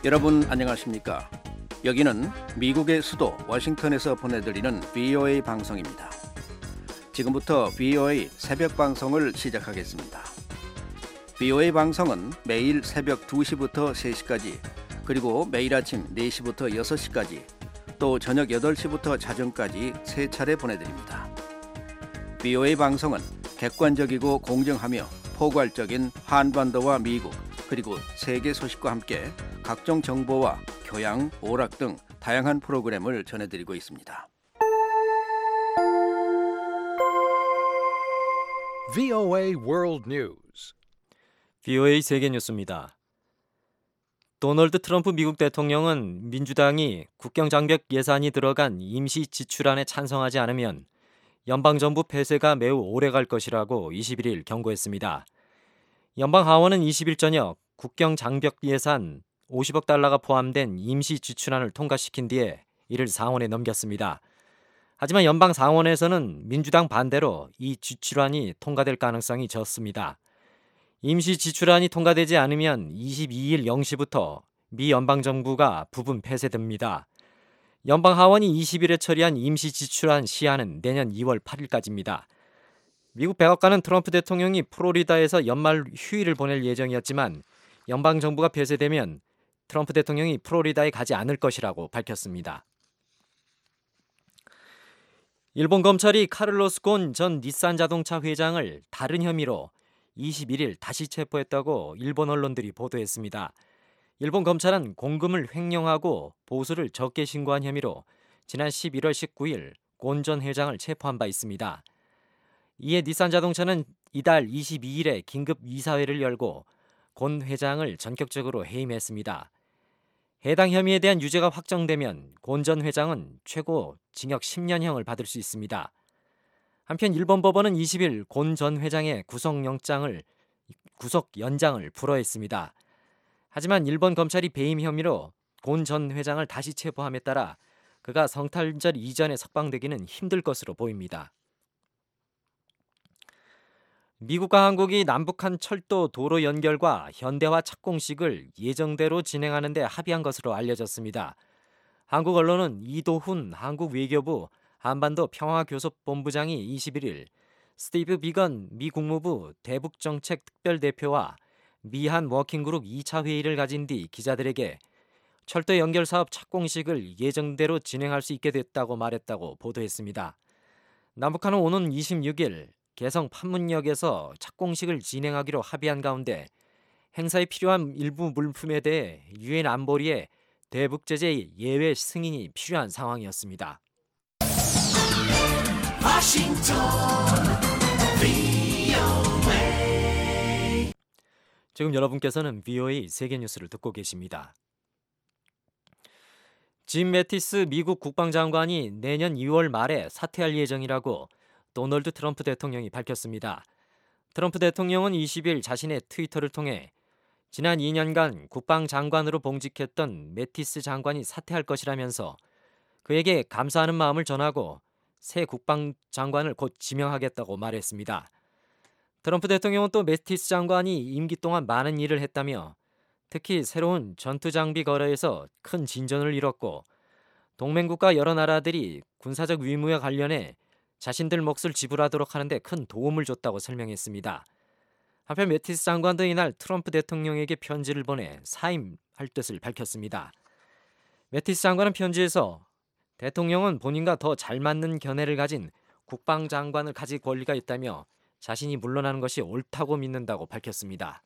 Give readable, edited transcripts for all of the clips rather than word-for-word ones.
여러분 안녕하십니까? 여기는 미국의 수도 워싱턴에서 보내드리는 VOA 방송입니다. 지금부터 VOA 새벽 방송을 시작하겠습니다. VOA 방송은 매일 새벽 2시부터 3시까지, 그리고 매일 아침 4시부터 6시까지, 또 저녁 8시부터 자정까지 3차례 보내드립니다. VOA 방송은 객관적이고 공정하며 포괄적인 한반도와 미국, 그리고 세계 소식과 함께 각종 정보와 교양, 오락 등 다양한 프로그램을 전해드리고 있습니다. VOA World News. VOA 세계 뉴스입니다. 도널드 트럼프 미국 대통령은 민주당이 국경 장벽 예산이 들어간 임시 지출안에 찬성하지 않으면 연방정부 폐쇄가 매우 오래갈 것이라고 21일 경고했습니다. 연방 하원은 20일 저녁 국경 장벽 예산 50억 달러가 포함된 임시 지출안을 통과시킨 뒤에 이를 상원에 넘겼습니다. 하지만 연방 상원에서는 민주당 반대로 이 지출안이 통과될 가능성이 적습니다. 임시 지출안이 통과되지 않으면 22일 0시부터 미 연방정부가 부분 폐쇄됩니다. 연방 하원이 20일에 처리한 임시 지출안 시한은 내년 2월 8일까지입니다. 미국 백악관은 트럼프 대통령이 플로리다에서 연말 휴일을 보낼 예정이었지만 연방정부가 폐쇄되면 트럼프 대통령이 플로리다에 가지 않을 것이라고 밝혔습니다. 일본 검찰이 카를로스 곤 전 닛산 자동차 회장을 다른 혐의로 21일 다시 체포했다고 일본 언론들이 보도했습니다. 일본 검찰은 공금을 횡령하고 보수를 적게 신고한 혐의로 지난 11월 19일 곤 전 회장을 체포한 바 있습니다. 이에 닛산 자동차는 이달 22일에 긴급 이사회를 열고 곤 회장을 전격적으로 해임했습니다. 해당 혐의에 대한 유죄가 확정되면 곤 전 회장은 최고 징역 10년형을 받을 수 있습니다. 한편 일본 법원은 20일 곤 전 회장의 구속 연장을 불허했습니다. 하지만 일본 검찰이 배임 혐의로 곤 전 회장을 다시 체포함에 따라 그가 성탄절 이전에 석방되기는 힘들 것으로 보입니다. 미국과 한국이 남북한 철도 도로 연결과 현대화 착공식을 예정대로 진행하는 데 합의한 것으로 알려졌습니다. 한국 언론은 이도훈 한국 외교부 한반도 평화교섭본부장이 21일 스티브 비건 미 국무부 대북정책 특별대표와 미한 워킹그룹 2차 회의를 가진 뒤 기자들에게 철도 연결 사업 착공식을 예정대로 진행할 수 있게 됐다고 말했다고 보도했습니다. 남북한은 오는 26일 개성 판문역에서 착공식을 진행하기로 합의한 가운데 행사에 필요한 일부 물품에 대해 유엔 안보리의 대북 제재 예외 승인이 필요한 상황이었습니다. 지금 여러분께서는 VOA 세계 뉴스를 듣고 계십니다. 짐 매티스 미국 국방장관이 내년 2월 말에 사퇴할 예정이라고 도널드 트럼프 대통령이 밝혔습니다. 트럼프 대통령은 20일 자신의 트위터를 통해 지난 2년간 국방장관으로 봉직했던 매티스 장관이 사퇴할 것이라면서 그에게 감사하는 마음을 전하고 새 국방장관을 곧 지명하겠다고 말했습니다. 트럼프 대통령은 또 매티스 장관이 임기 동안 많은 일을 했다며 특히 새로운 전투장비 거래에서 큰 진전을 이뤘고 동맹국가 여러 나라들이 군사적 의무와 관련해 자신들 몫을 지불하도록 하는데 큰 도움을 줬다고 설명했습니다. 한편 매티스 장관도 이날 트럼프 대통령에게 편지를 보내 사임할 뜻을 밝혔습니다. 매티스 장관은 편지에서 대통령은 본인과 더 잘 맞는 견해를 가진 국방장관을 가질 권리가 있다며 자신이 물러나는 것이 옳다고 믿는다고 밝혔습니다.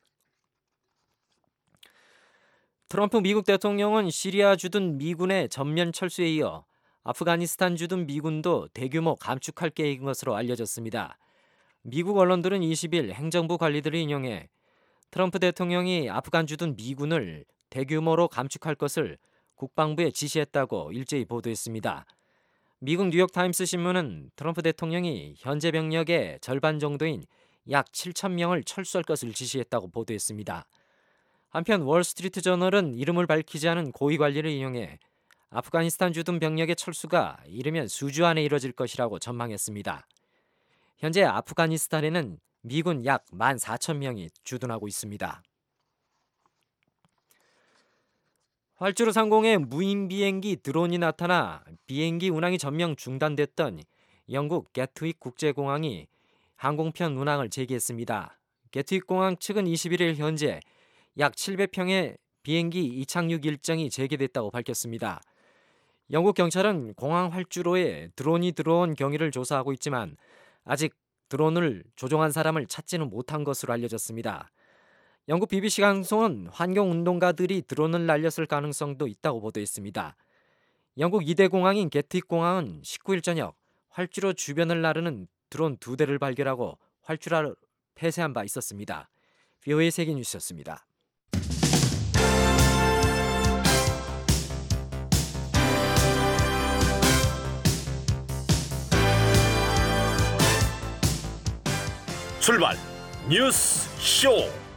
트럼프 미국 대통령은 시리아 주둔 미군의 전면 철수에 이어 아프가니스탄 주둔 미군도 대규모 감축할 계획인 것으로 알려졌습니다. 미국 언론들은 20일 행정부 관리들을 인용해 트럼프 대통령이 아프간 주둔 미군을 대규모로 감축할 것을 국방부에 지시했다고 일제히 보도했습니다. 미국 뉴욕타임스 신문은 트럼프 대통령이 현재 병력의 절반 정도인 약 7,000명을 철수할 것을 지시했다고 보도했습니다. 한편 월스트리트 저널은 이름을 밝히지 않은 고위 관리를 인용해 아프가니스탄 주둔 병력의 철수가 이르면 수주 안에 이뤄질 것이라고 전망했습니다. 현재 아프가니스탄에는 미군 약 14,000명이 주둔하고 있습니다. 활주로 상공에 무인 비행기 드론이 나타나 비행기 운항이 전면 중단됐던 영국 게트윅 국제공항이 항공편 운항을 재개했습니다. 게트윅 공항 측은 21일 현재 약 700평의 비행기 이착륙 일정이 재개됐다고 밝혔습니다. 영국 경찰은 공항 활주로에 드론이 들어온 경위를 조사하고 있지만 아직 드론을 조종한 사람을 찾지는 못한 것으로 알려졌습니다. 영국 BBC 방송은 환경운동가들이 드론을 날렸을 가능성도 있다고 보도했습니다. 영국 2대 공항인 게트윅 공항은 19일 저녁 활주로 주변을 나르는 드론 2대를 발견하고 활주로를 폐쇄한 바 있었습니다. VOA 세계뉴스였습니다. 출발 뉴스 쇼.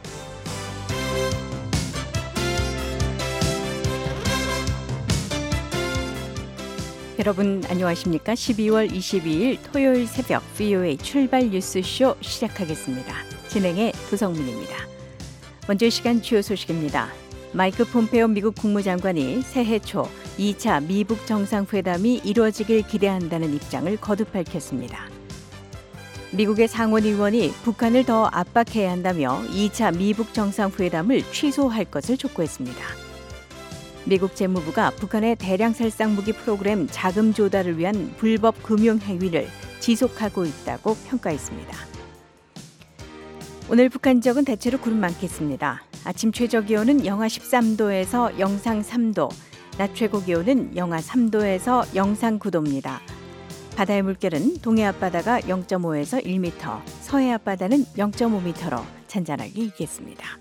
여러분 안녕하십니까? 12월 22일 토요일 새벽 VOA 출발 뉴스쇼 시작하겠습니다. 진행의 도성민입니다. 먼저 이 시간 주요 소식입니다. 마이크 폼페오 미국 국무장관이 새해 초 2차 미북 정상회담이 이루어지길 기대한다는 입장을 거듭 밝혔습니다. 미국의 상원의원이 북한을 더 압박해야 한다며 2차 미북 정상회담을 취소할 것을 촉구했습니다. 미국 재무부가 북한의 대량 살상 무기 프로그램 자금 조달을 위한 불법 금융 행위를 지속하고 있다고 평가했습니다. 오늘 북한 지역은 대체로 구름 많겠습니다. 아침 최저 기온은 영하 13도에서 영상 3도, 낮 최고 기온은 영하 3도에서 영상 9도입니다. 바다의 물결은 동해 앞바다가 0.5에서 1m, 서해 앞바다는 0.5m로 잔잔하게 일겠습니다.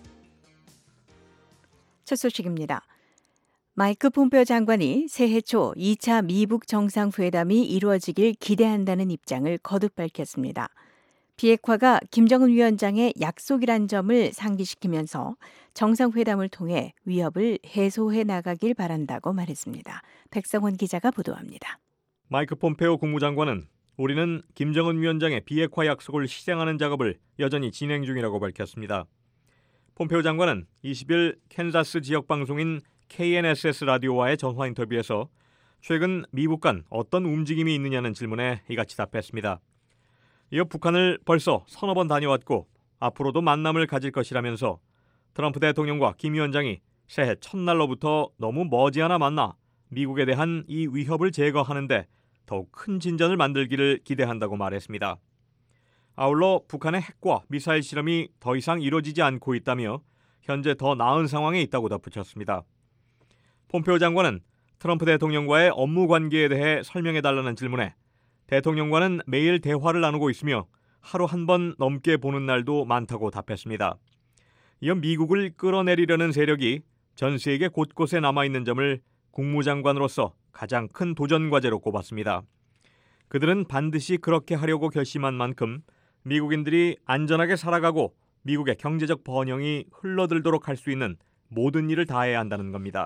첫 소식입니다. 마이크 폼페오 장관이 새해 초 2차 미북 정상회담이 이루어지길 기대한다는 입장을 거듭 밝혔습니다. 비핵화가 김정은 위원장의 약속이란 점을 상기시키면서 정상회담을 통해 위협을 해소해 나가길 바란다고 말했습니다. 백성원 기자가 보도합니다. 마이크 폼페오 국무장관은 우리는 김정은 위원장의 비핵화 약속을 실행하는 작업을 여전히 진행 중이라고 밝혔습니다. 폼페오 장관은 20일 캔자스 지역 방송인 KNSS 라디오와의 전화 인터뷰에서 최근 미북 간 어떤 움직임이 있느냐는 질문에 이같이 답했습니다. 이어 북한을 벌써 서너 번 다녀왔고 앞으로도 만남을 가질 것이라면서 트럼프 대통령과 김 위원장이 새해 첫날로부터 너무 머지않아 만나 미국에 대한 이 위협을 제거하는데 더욱 큰 진전을 만들기를 기대한다고 말했습니다. 아울러 북한의 핵과 미사일 실험이 더 이상 이루어지지 않고 있다며 현재 더 나은 상황에 있다고 덧붙였습니다. 폼페오 장관은 트럼프 대통령과의 업무 관계에 대해 설명해달라는 질문에 대통령과는 매일 대화를 나누고 있으며 하루 한 번 넘게 보는 날도 많다고 답했습니다. 이어 미국을 끌어내리려는 세력이 전 세계 곳곳에 남아있는 점을 국무장관으로서 가장 큰 도전 과제로 꼽았습니다. 그들은 반드시 그렇게 하려고 결심한 만큼 미국인들이 안전하게 살아가고 미국의 경제적 번영이 흘러들도록 할 수 있는 모든 일을 다해야 한다는 겁니다.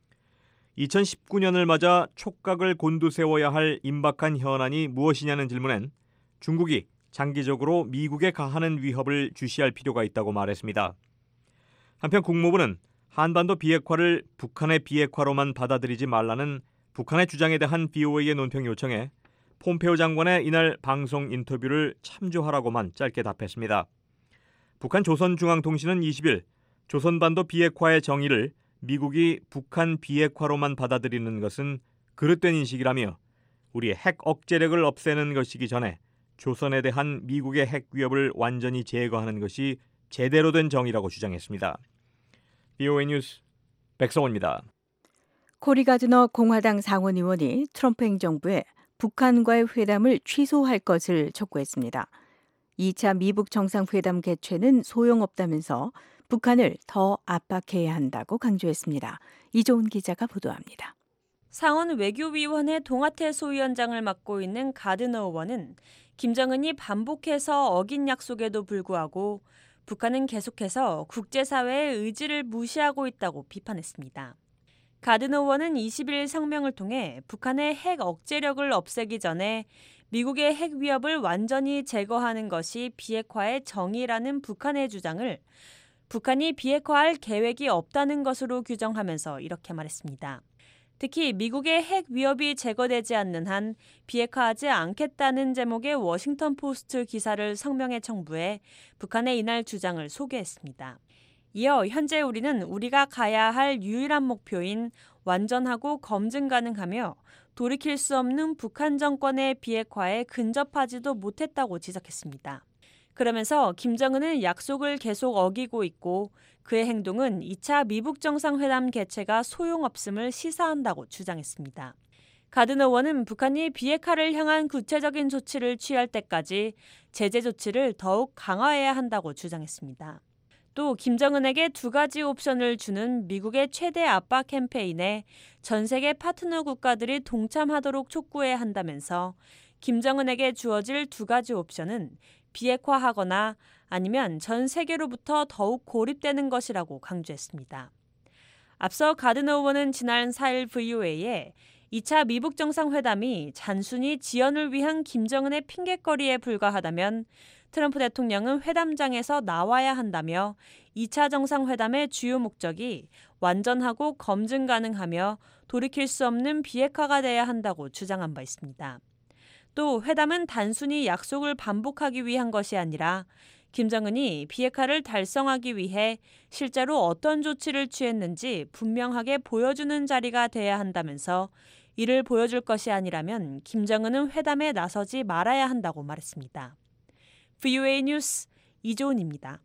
2019년을 맞아 촉각을 곤두세워야 할 임박한 현안이 무엇이냐는 질문엔 중국이 장기적으로 미국에 가하는 위협을 주시할 필요가 있다고 말했습니다. 한편 국무부는 한반도 비핵화를 북한의 비핵화로만 받아들이지 말라는 북한의 주장에 대한 BOA의 논평 요청에 폼페오 장관의 이날 방송 인터뷰를 참조하라고만 짧게 답했습니다. 북한 조선중앙통신은 20일 조선반도 비핵화의 정의를 미국이 북한 비핵화로만 받아들이는 것은 그릇된 인식이라며 우리의 핵 억제력을 없애는 것이기 전에 조선에 대한 미국의 핵 위협을 완전히 제거하는 것이 제대로 된 정의라고 주장했습니다. BOA 뉴스 백성원입니다. 코리 가드너 공화당 상원의원이 트럼프 행정부에 북한과의 회담을 취소할 것을 촉구했습니다. 2차 미북 정상회담 개최는 소용없다면서 북한을 더 압박해야 한다고 강조했습니다. 이조은 기자가 보도합니다. 상원 외교위원회 동아태 소위원장을 맡고 있는 가드너 의원은 김정은이 반복해서 어긴 약속에도 불구하고 북한은 계속해서 국제사회의 의지를 무시하고 있다고 비판했습니다. 가드너 의원은 20일 성명을 통해 북한의 핵 억제력을 없애기 전에 미국의 핵 위협을 완전히 제거하는 것이 비핵화의 정의라는 북한의 주장을 북한이 비핵화할 계획이 없다는 것으로 규정하면서 이렇게 말했습니다. 특히 미국의 핵 위협이 제거되지 않는 한 비핵화하지 않겠다는 제목의 워싱턴 포스트 기사를 성명에 첨부해 북한의 이날 주장을 소개했습니다. 이어 현재 우리는 우리가 가야 할 유일한 목표인 완전하고 검증 가능하며 돌이킬 수 없는 북한 정권의 비핵화에 근접하지도 못했다고 지적했습니다. 그러면서 김정은은 약속을 계속 어기고 있고 그의 행동은 2차 미북 정상회담 개최가 소용없음을 시사한다고 주장했습니다. 가드너 의원은 북한이 비핵화를 향한 구체적인 조치를 취할 때까지 제재 조치를 더욱 강화해야 한다고 주장했습니다. 또 김정은에게 2가지 옵션을 주는 미국의 최대 압박 캠페인에 전 세계 파트너 국가들이 동참하도록 촉구해야 한다면서 김정은에게 주어질 2가지 옵션은 비핵화하거나 아니면 전 세계로부터 더욱 고립되는 것이라고 강조했습니다. 앞서 가드너 의원은 지난 4일 VOA에 2차 미북 정상회담이 단순히 지연을 위한 김정은의 핑곗거리에 불과하다면 트럼프 대통령은 회담장에서 나와야 한다며 2차 정상회담의 주요 목적이 완전하고 검증 가능하며 돌이킬 수 없는 비핵화가 돼야 한다고 주장한 바 있습니다. 또 회담은 단순히 약속을 반복하기 위한 것이 아니라 김정은이 비핵화를 달성하기 위해 실제로 어떤 조치를 취했는지 분명하게 보여주는 자리가 돼야 한다면서 이를 보여줄 것이 아니라면 김정은은 회담에 나서지 말아야 한다고 말했습니다. VOA 뉴스 이조은입니다.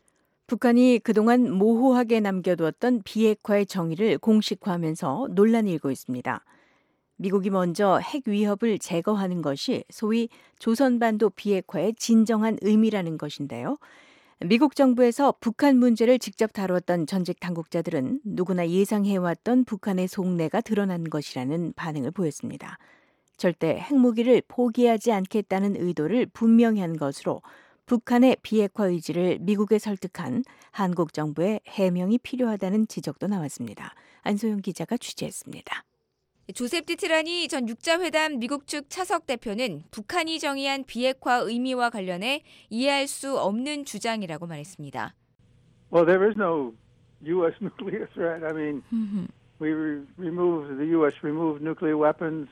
북한이 그동안 모호하게 남겨두었던 비핵화의 정의를 공식화하면서 논란이 일고 있습니다. 미국이 먼저 핵 위협을 제거하는 것이 소위 조선반도 비핵화의 진정한 의미라는 것인데요. 미국 정부에서 북한 문제를 직접 다루었던 전직 당국자들은 누구나 예상해왔던 북한의 속내가 드러난 것이라는 반응을 보였습니다. 절대 핵무기를 포기하지 않겠다는 의도를 분명히 한 것으로 북한의 비핵화 의지를 미국에 설득한 한국 정부의 해명이 필요하다는 지적도 나왔습니다. 안소영 기자가 취재했습니다. 조셉 디트라니 전 6자 회담 미국 측 차석 대표는 북한이 정의한 비핵화 의미와 관련해 이해할 수 없는 주장이라고 말했습니다. Well, there is no U.S. nuclear threat. I mean, the U.S. removed nuclear weapons,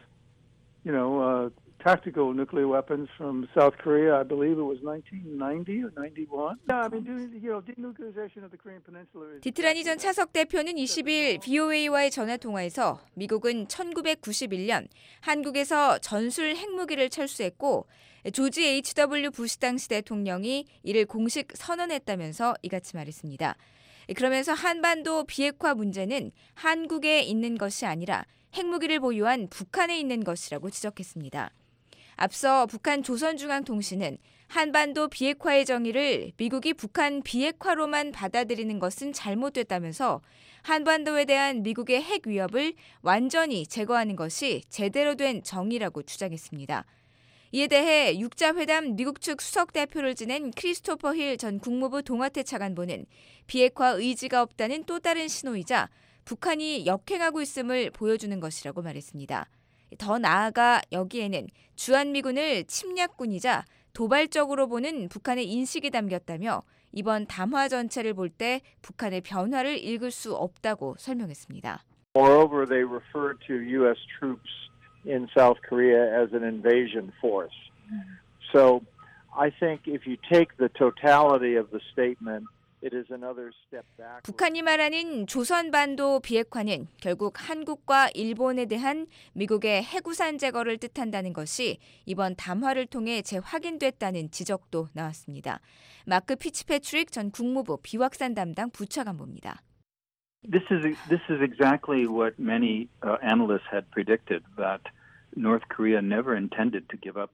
tactical nuclear weapons from South Korea. I believe it was 1990 or 91. Yeah, I mean, denuclearization of the Korean Peninsula. 디트라니 전 차석 대표는 20일 VOA와의 전화 통화에서 미국은 1991년 한국에서 전술 핵무기를 철수했고 조지 H.W. 부시 당시 대통령이 이를 공식 선언했다면서 이같이 말했습니다. 그러면서 한반도 비핵화 문제는 한국에 있는 것이 아니라 핵무기를 보유한 북한에 있는 것이라고 지적했습니다. 앞서 북한 조선중앙통신은 한반도 비핵화의 정의를 미국이 북한 비핵화로만 받아들이는 것은 잘못됐다면서 한반도에 대한 미국의 핵 위협을 완전히 제거하는 것이 제대로 된 정의라고 주장했습니다. 이에 대해 6자 회담 미국 측 수석 대표를 지낸 크리스토퍼 힐 전 국무부 동아태 차관보는 비핵화 의지가 없다는 또 다른 신호이자 북한이 역행하고 있음을 보여주는 것이라고 말했습니다. 더 나아가 여기에는 주한미군을 침략군이자 도발적으로 보는 북한의 인식이 담겼다며 이번 담화 전체를 볼 때 북한의 변화를 읽을 수 없다고 설명했습니다. Moreover, they referred to U.S. troops in South Korea as an invasion force. So I think if you take the totality of the statement, it is another step back. 북한이 말하는 조선반도 비핵화는 결국 한국과 일본에 대한 미국의 해구산 제거를 뜻한다는 것이 이번 담화를 통해 재확인됐다는 지적도 나왔습니다. 마크 피츠패트릭 전 국무부 비확산 담당 부차관보입니다. This is exactly what many analysts had predicted, that North Korea never intended to give up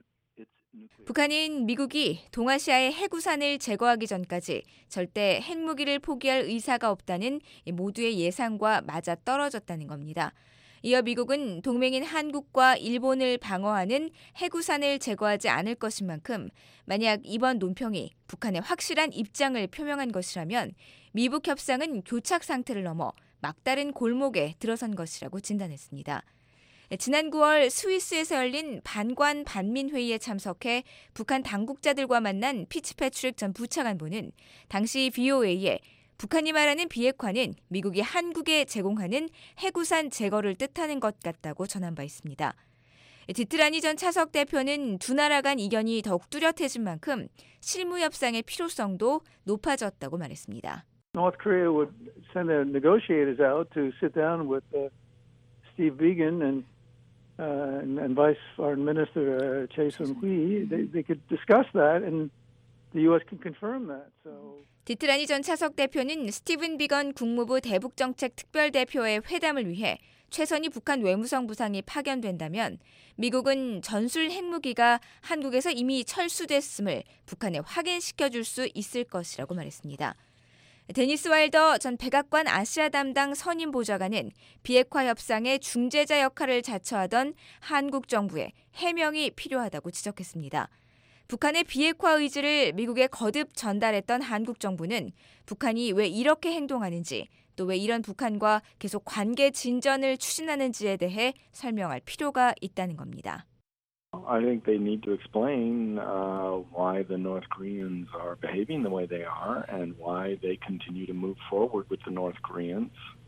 북한은 미국이 동아시아의 핵우산을 제거하기 전까지 절대 핵무기를 포기할 의사가 없다는 모두의 예상과 맞아떨어졌다는 겁니다. 이어 미국은 동맹인 한국과 일본을 방어하는 핵우산을 제거하지 않을 것인 만큼 만약 이번 논평이 북한의 확실한 입장을 표명한 것이라면 미북 협상은 교착 상태를 넘어 막다른 골목에 들어선 것이라고 진단했습니다. 지난 9월 스위스에서 열린 반관 반민 회의에 참석해 북한 당국자들과 만난 피츠패트릭 전 부차관보는 당시 VOA에 북한이 말하는 비핵화는 미국이 한국에 제공하는 해구산 제거를 뜻하는 것 같다고 전한 바 있습니다. 디트라니 전 차석 대표는 두 나라 간 이견이 더욱 뚜렷해진 만큼 실무 협상의 필요성도 높아졌다고 말했습니다. North Korea would send their negotiators out to sit down with Steve Biegun and Vice Foreign Minister Choi Sun-hui. They could discuss that, and the U.S. can confirm that. So. 디트라니 전 차석 대표는 스티븐 비건 국무부 대북정책 특별대표의 회담을 위해 최선희 북한 외무성 부상이 파견된다면 미국은 전술 핵무기가 한국에서 이미 철수됐음을 북한에 확인시켜줄 수 있을 것이라고 말했습니다. 데니스 와일더 전 백악관 아시아 담당 선임 보좌관은 비핵화 협상의 중재자 역할을 자처하던 한국 정부에 해명이 필요하다고 지적했습니다. 북한의 비핵화 의지를 미국에 거듭 전달했던 한국 정부는 북한이 왜 이렇게 행동하는지 또 왜 이런 북한과 계속 관계 진전을 추진하는지에 대해 설명할 필요가 있다는 겁니다. I think they need to explain why the North Koreans are behaving the way they are and why they continue to move forward with the North Koreans.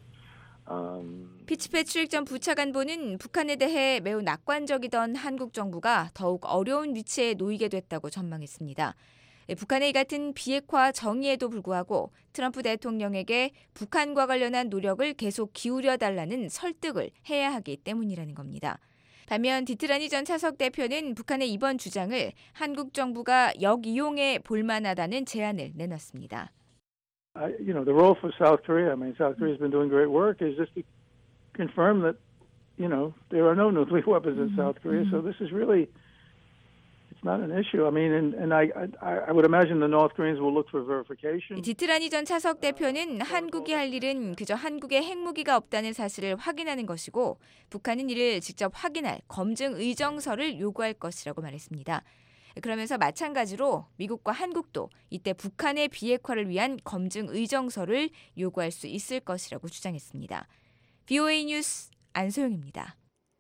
피츠패트릭 전 부차관보는 북한에 대해 매우 낙관적이던 한국 정부가 더욱 어려운 위치에 놓이게 됐다고 전망했습니다. 북한의 이 같은 비핵화 정의에도 불구하고 트럼프 대통령에게 북한과 관련한 노력을 계속 기울여달라는 설득을 해야 하기 때문이라는 겁니다. 반면 디트라니 전 차석 대표는 북한의 이번 주장을 한국 정부가 역이용해 볼만하다는 제안을 내놨습니다. The role for South Korea, South Korea's been doing great work, is just to confirm that, there are no nuclear weapons in South Korea. So this is really, it's not an issue. And I would imagine the North Koreans will look for verification. 디트라니 전 차석 대표는 한국이 할 일은 그저 한국에 핵무기가 없다는 사실을 확인하는 것이고 북한은 이를 직접 확인할 검증 의정서를 요구할 것이라고 말했습니다. 그러면서 마찬가지로 미국과 한국도 이때 북한의 비핵화를 위한 검증 의정서를 요구할 수 있을 것이라고 주장했습니다. VOA 뉴스 안소영입니다.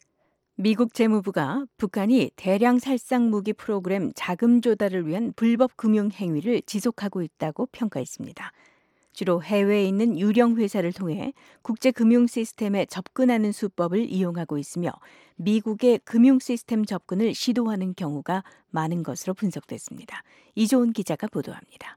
미국 재무부가 북한이 대량 살상 무기 프로그램 자금 조달을 위한 불법 금융 행위를 지속하고 있다고 평가했습니다. 주로 해외에 있는 유령 회사를 통해 국제 금융 시스템에 접근하는 수법을 이용하고 있으며 미국의 금융 시스템 접근을 시도하는 경우가 많은 것으로 분석됐습니다. 이조은 기자가 보도합니다.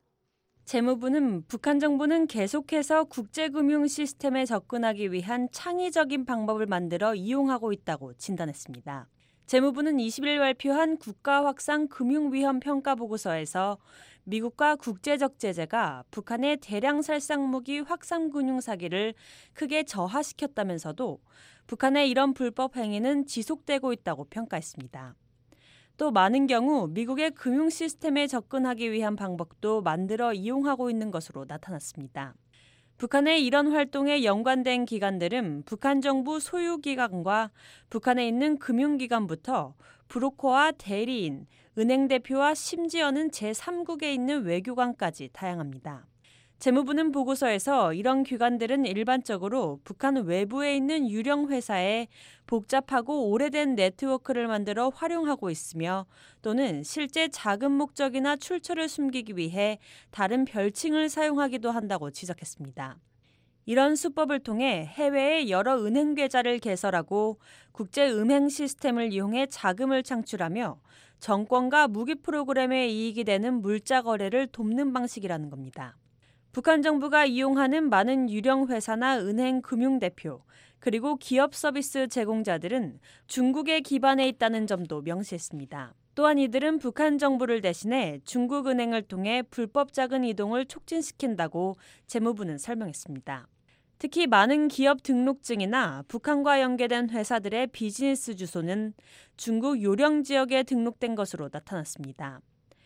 재무부는 북한 정부는 계속해서 국제금융 시스템에 접근하기 위한 창의적인 방법을 만들어 이용하고 있다고 진단했습니다. 재무부는 20일 발표한 국가 확산 금융 위험 평가 보고서에서 미국과 국제적 제재가 북한의 대량 살상 무기 확산 금융 사기를 크게 저하시켰다면서도 북한의 이런 불법 행위는 지속되고 있다고 평가했습니다. 또 많은 경우 미국의 금융 시스템에 접근하기 위한 방법도 만들어 이용하고 있는 것으로 나타났습니다. 북한의 이런 활동에 연관된 기관들은 북한 정부 소유 기관과 북한에 있는 금융기관부터 브로커와 대리인, 은행 대표와 심지어는 제3국에 있는 외교관까지 다양합니다. 재무부는 보고서에서 이런 기관들은 일반적으로 북한 외부에 있는 유령 회사에 복잡하고 오래된 네트워크를 만들어 활용하고 있으며 또는 실제 자금 목적이나 출처를 숨기기 위해 다른 별칭을 사용하기도 한다고 지적했습니다. 이런 수법을 통해 해외에 여러 은행 계좌를 개설하고 국제 은행 시스템을 이용해 자금을 창출하며 정권과 무기 프로그램에 이익이 되는 물자 거래를 돕는 방식이라는 겁니다. 북한 정부가 이용하는 많은 유령 회사나 은행 금융 대표 그리고 기업 서비스 제공자들은 중국에 기반해 있다는 점도 명시했습니다. 또한 이들은 북한 정부를 대신해 중국 은행을 통해 불법 자금 이동을 촉진시킨다고 재무부는 설명했습니다. 특히 많은 기업 등록증이나 북한과 연계된 회사들의 비즈니스 주소는 중국 요령 지역에 등록된 것으로 나타났습니다.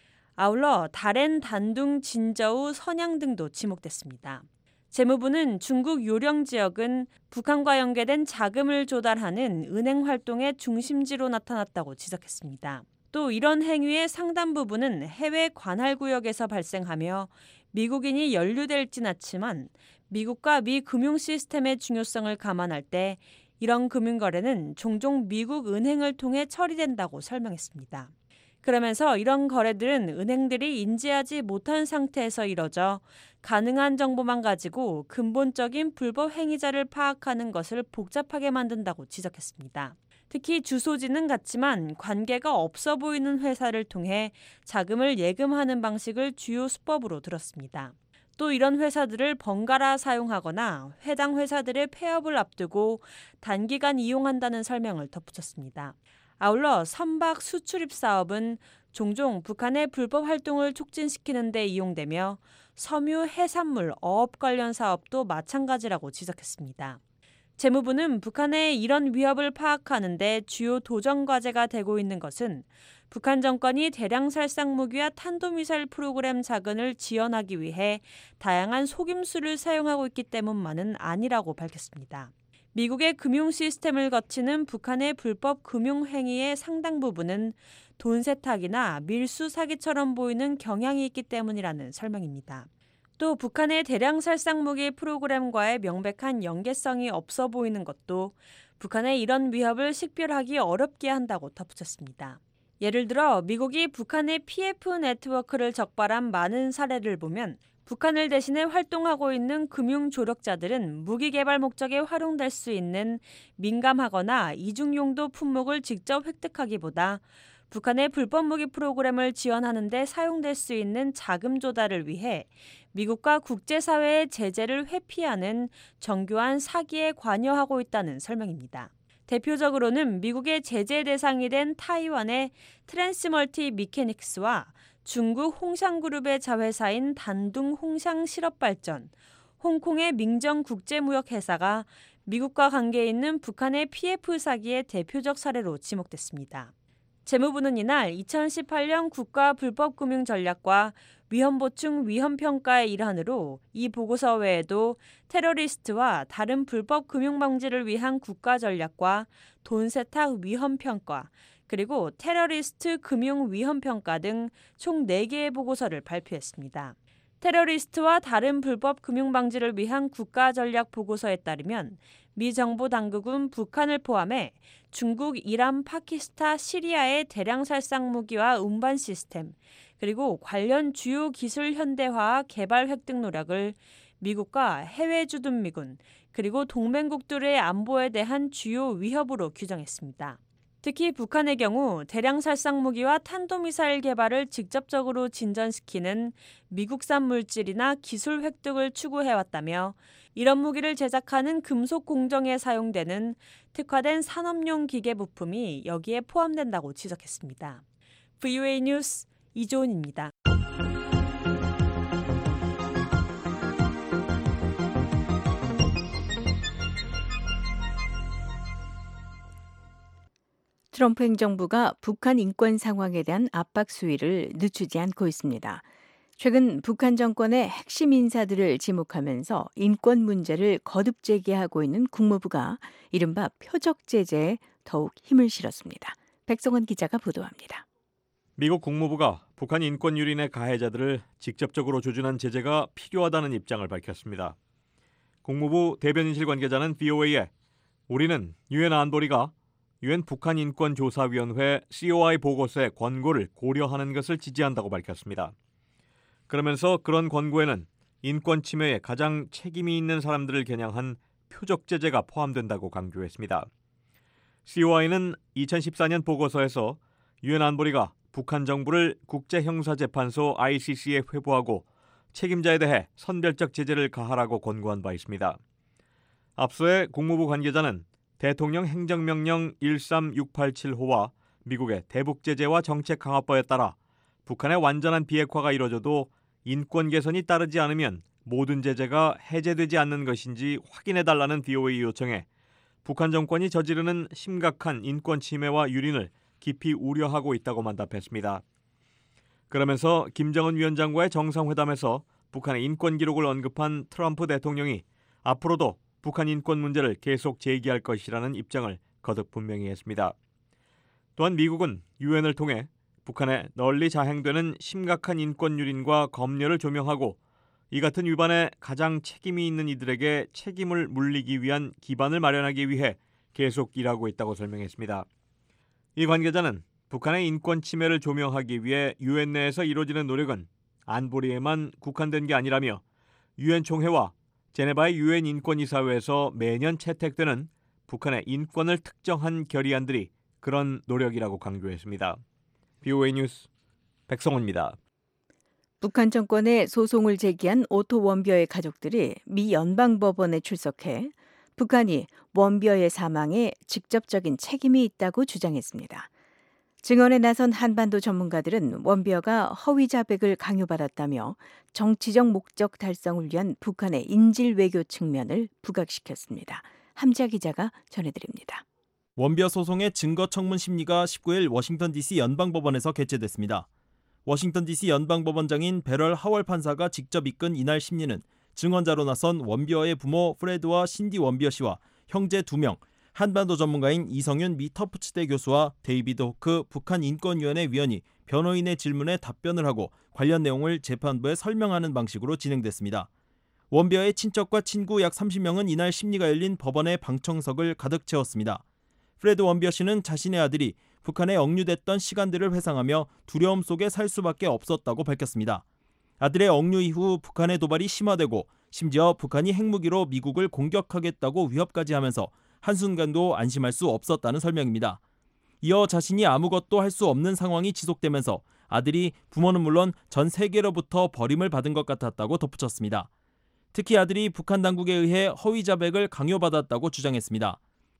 아울러 다롄, 단둥, 진저우, 선양 등도 지목됐습니다. 재무부는 중국 요령 지역은 북한과 연계된 자금을 조달하는 은행 활동의 중심지로 나타났다고 지적했습니다. 또 이런 행위의 상당 부분은 해외 관할 구역에서 발생하며 미국인이 연루될진 않지만 미국과 미 금융 시스템의 중요성을 감안할 때 이런 금융거래는 종종 미국 은행을 통해 처리된다고 설명했습니다. 그러면서 이런 거래들은 은행들이 인지하지 못한 상태에서 이뤄져 가능한 정보만 가지고 근본적인 불법 행위자를 파악하는 것을 복잡하게 만든다고 지적했습니다. 특히 주소지는 같지만 관계가 없어 보이는 회사를 통해 자금을 예금하는 방식을 주요 수법으로 들었습니다. 또 이런 회사들을 번갈아 사용하거나 해당 회사들의 폐업을 앞두고 단기간 이용한다는 설명을 덧붙였습니다. 아울러 선박 수출입 사업은 종종 북한의 불법 활동을 촉진시키는 데 이용되며 섬유 해산물 어업 관련 사업도 마찬가지라고 지적했습니다. 재무부는 북한의 이런 위협을 파악하는 데 주요 도전 과제가 되고 있는 것은 북한 정권이 대량 살상 무기와 탄도미사일 프로그램 자금을 지원하기 위해 다양한 속임수를 사용하고 있기 때문만은 아니라고 밝혔습니다. 미국의 금융 시스템을 거치는 북한의 불법 금융 행위의 상당 부분은 돈 세탁이나 밀수 사기처럼 보이는 경향이 있기 때문이라는 설명입니다. 또 북한의 대량 살상 무기 프로그램과의 명백한 연계성이 없어 보이는 것도 북한의 이런 위협을 식별하기 어렵게 한다고 덧붙였습니다. 예를 들어 미국이 북한의 PF 네트워크를 적발한 많은 사례를 보면 북한을 대신해 활동하고 있는 금융 조력자들은 무기 개발 목적에 활용될 수 있는 민감하거나 이중용도 품목을 직접 획득하기보다 북한의 불법 무기 프로그램을 지원하는 데 사용될 수 있는 자금 조달을 위해 미국과 국제사회의 제재를 회피하는 정교한 사기에 관여하고 있다는 설명입니다. 대표적으로는 미국의 제재 대상이 된 타이완의 트랜스멀티 미케닉스와 중국 홍샹그룹의 자회사인 단둥 홍샹 실업발전, 홍콩의 민정국제무역회사가 미국과 관계 있는 북한의 PF 사기의 대표적 사례로 지목됐습니다. 재무부는 이날 2018년 국가불법금융전략과 위험보충 위험평가의 일환으로 이 보고서 외에도 테러리스트와 다른 불법 금융방지를 위한 국가전략과 돈세탁 위험평가, 그리고 테러리스트 금융 위험평가 등 총 4개의 보고서를 발표했습니다. 테러리스트와 다른 불법 금융방지를 위한 국가전략 보고서에 따르면 미 정부 당국은 북한을 포함해 중국, 이란, 파키스탄, 시리아의 대량 살상 무기와 운반 시스템, 그리고 관련 주요 기술 현대화와 개발 획득 노력을 미국과 해외 주둔 미군, 그리고 동맹국들의 안보에 대한 주요 위협으로 규정했습니다. 특히 북한의 경우 대량 살상 무기와 탄도미사일 개발을 직접적으로 진전시키는 미국산 물질이나 기술 획득을 추구해왔다며 이런 무기를 제작하는 금속 공정에 사용되는 특화된 산업용 기계 부품이 여기에 포함된다고 지적했습니다. VOA 뉴스 이조은입니다. 트럼프 행정부가 북한 인권 상황에 대한 압박 수위를 늦추지 않고 있습니다. 최근 북한 정권의 핵심 인사들을 지목하면서 인권 문제를 거듭 제기하고 있는 국무부가 이른바 표적 제재에 더욱 힘을 실었습니다. 백성원 기자가 보도합니다. 미국 국무부가 북한 인권 유린의 가해자들을 직접적으로 조준한 제재가 필요하다는 입장을 밝혔습니다. 국무부 대변인실 관계자는 VOA에 우리는 유엔 안보리가 유엔 북한 인권조사위원회 COI 보고서의 권고를 고려하는 것을 지지한다고 밝혔습니다. 그러면서 그런 권고에는 인권 침해에 가장 책임이 있는 사람들을 겨냥한 표적 제재가 포함된다고 강조했습니다. COI는 2014년 보고서에서 유엔 안보리가 북한 정부를 국제형사재판소 ICC에 회부하고 책임자에 대해 선별적 제재를 가하라고 권고한 바 있습니다. 앞서의 국무부 관계자는 대통령 행정명령 13687호와 미국의 대북제재와 정책강화법에 따라 북한의 완전한 비핵화가 이뤄져도 인권 개선이 따르지 않으면 모든 제재가 해제되지 않는 것인지 확인해달라는 VOA 요청에 북한 정권이 저지르는 심각한 인권 침해와 유린을 깊이 우려하고 있다고만 답했습니다. 그러면서 김정은 위원장과의 정상회담에서 북한의 인권 기록을 언급한 트럼프 대통령이 앞으로도 북한 인권 문제를 계속 제기할 것이라는 입장을 거듭 분명히 했습니다. 또한 미국은 유엔을 통해 북한에 널리 자행되는 심각한 인권 유린과 검열을 조명하고 이 같은 위반에 가장 책임이 있는 이들에게 책임을 물리기 위한 기반을 마련하기 위해 계속 일하고 있다고 설명했습니다. 이 관계자는 북한의 인권 침해를 조명하기 위해 유엔 내에서 이루어지는 노력은 안보리에만 국한된 게 아니라며 유엔 총회와 제네바의 유엔 인권이사회에서 매년 채택되는 북한의 인권을 특정한 결의안들이 그런 노력이라고 강조했습니다. VOA 뉴스 백성호입니다. 북한 정권에 소송을 제기한 오토 원비어의 가족들이 미 연방법원에 출석해 북한이 원비어의 사망에 직접적인 책임이 있다고 주장했습니다. 증언에 나선 한반도 전문가들은 원비어가 허위 자백을 강요받았다며 정치적 목적 달성을 위한 북한의 인질 외교 측면을 부각시켰습니다. 함지아 기자가 전해드립니다. 원비어 소송의 증거 청문 심리가 19일 워싱턴 DC 연방법원에서 개최됐습니다. 워싱턴 DC 연방법원장인 베럴 하월 판사가 직접 이끈 이날 심리는 증언자로 나선 원비어의 부모 프레드와 신디 원비어 씨와 형제 2명, 한반도 전문가인 이성윤 미 터프츠대 교수와 데이비드 호크 북한인권위원회 위원이 변호인의 질문에 답변을 하고 관련 내용을 재판부에 설명하는 방식으로 진행됐습니다. 원비어의 친척과 친구 약 30명은 이날 심리가 열린 법원의 방청석을 가득 채웠습니다. 프레드 원비어 씨는 자신의 아들이 북한에 억류됐던 시간들을 회상하며 두려움 속에 살 수밖에 없었다고 밝혔습니다. 아들의 억류 이후 북한의 도발이 심화되고 심지어 북한이 핵무기로 미국을 공격하겠다고 위협까지 하면서 한순간도 안심할 수 없었다는 설명입니다. 이어 자신이 아무것도 할 수 없는 상황이 지속되면서 아들이 부모는 물론 전 세계로부터 버림을 받은 것 같았다고 덧붙였습니다. 특히 아들이 북한 당국에 의해 허위 자백을 강요받았다고 주장했습니다.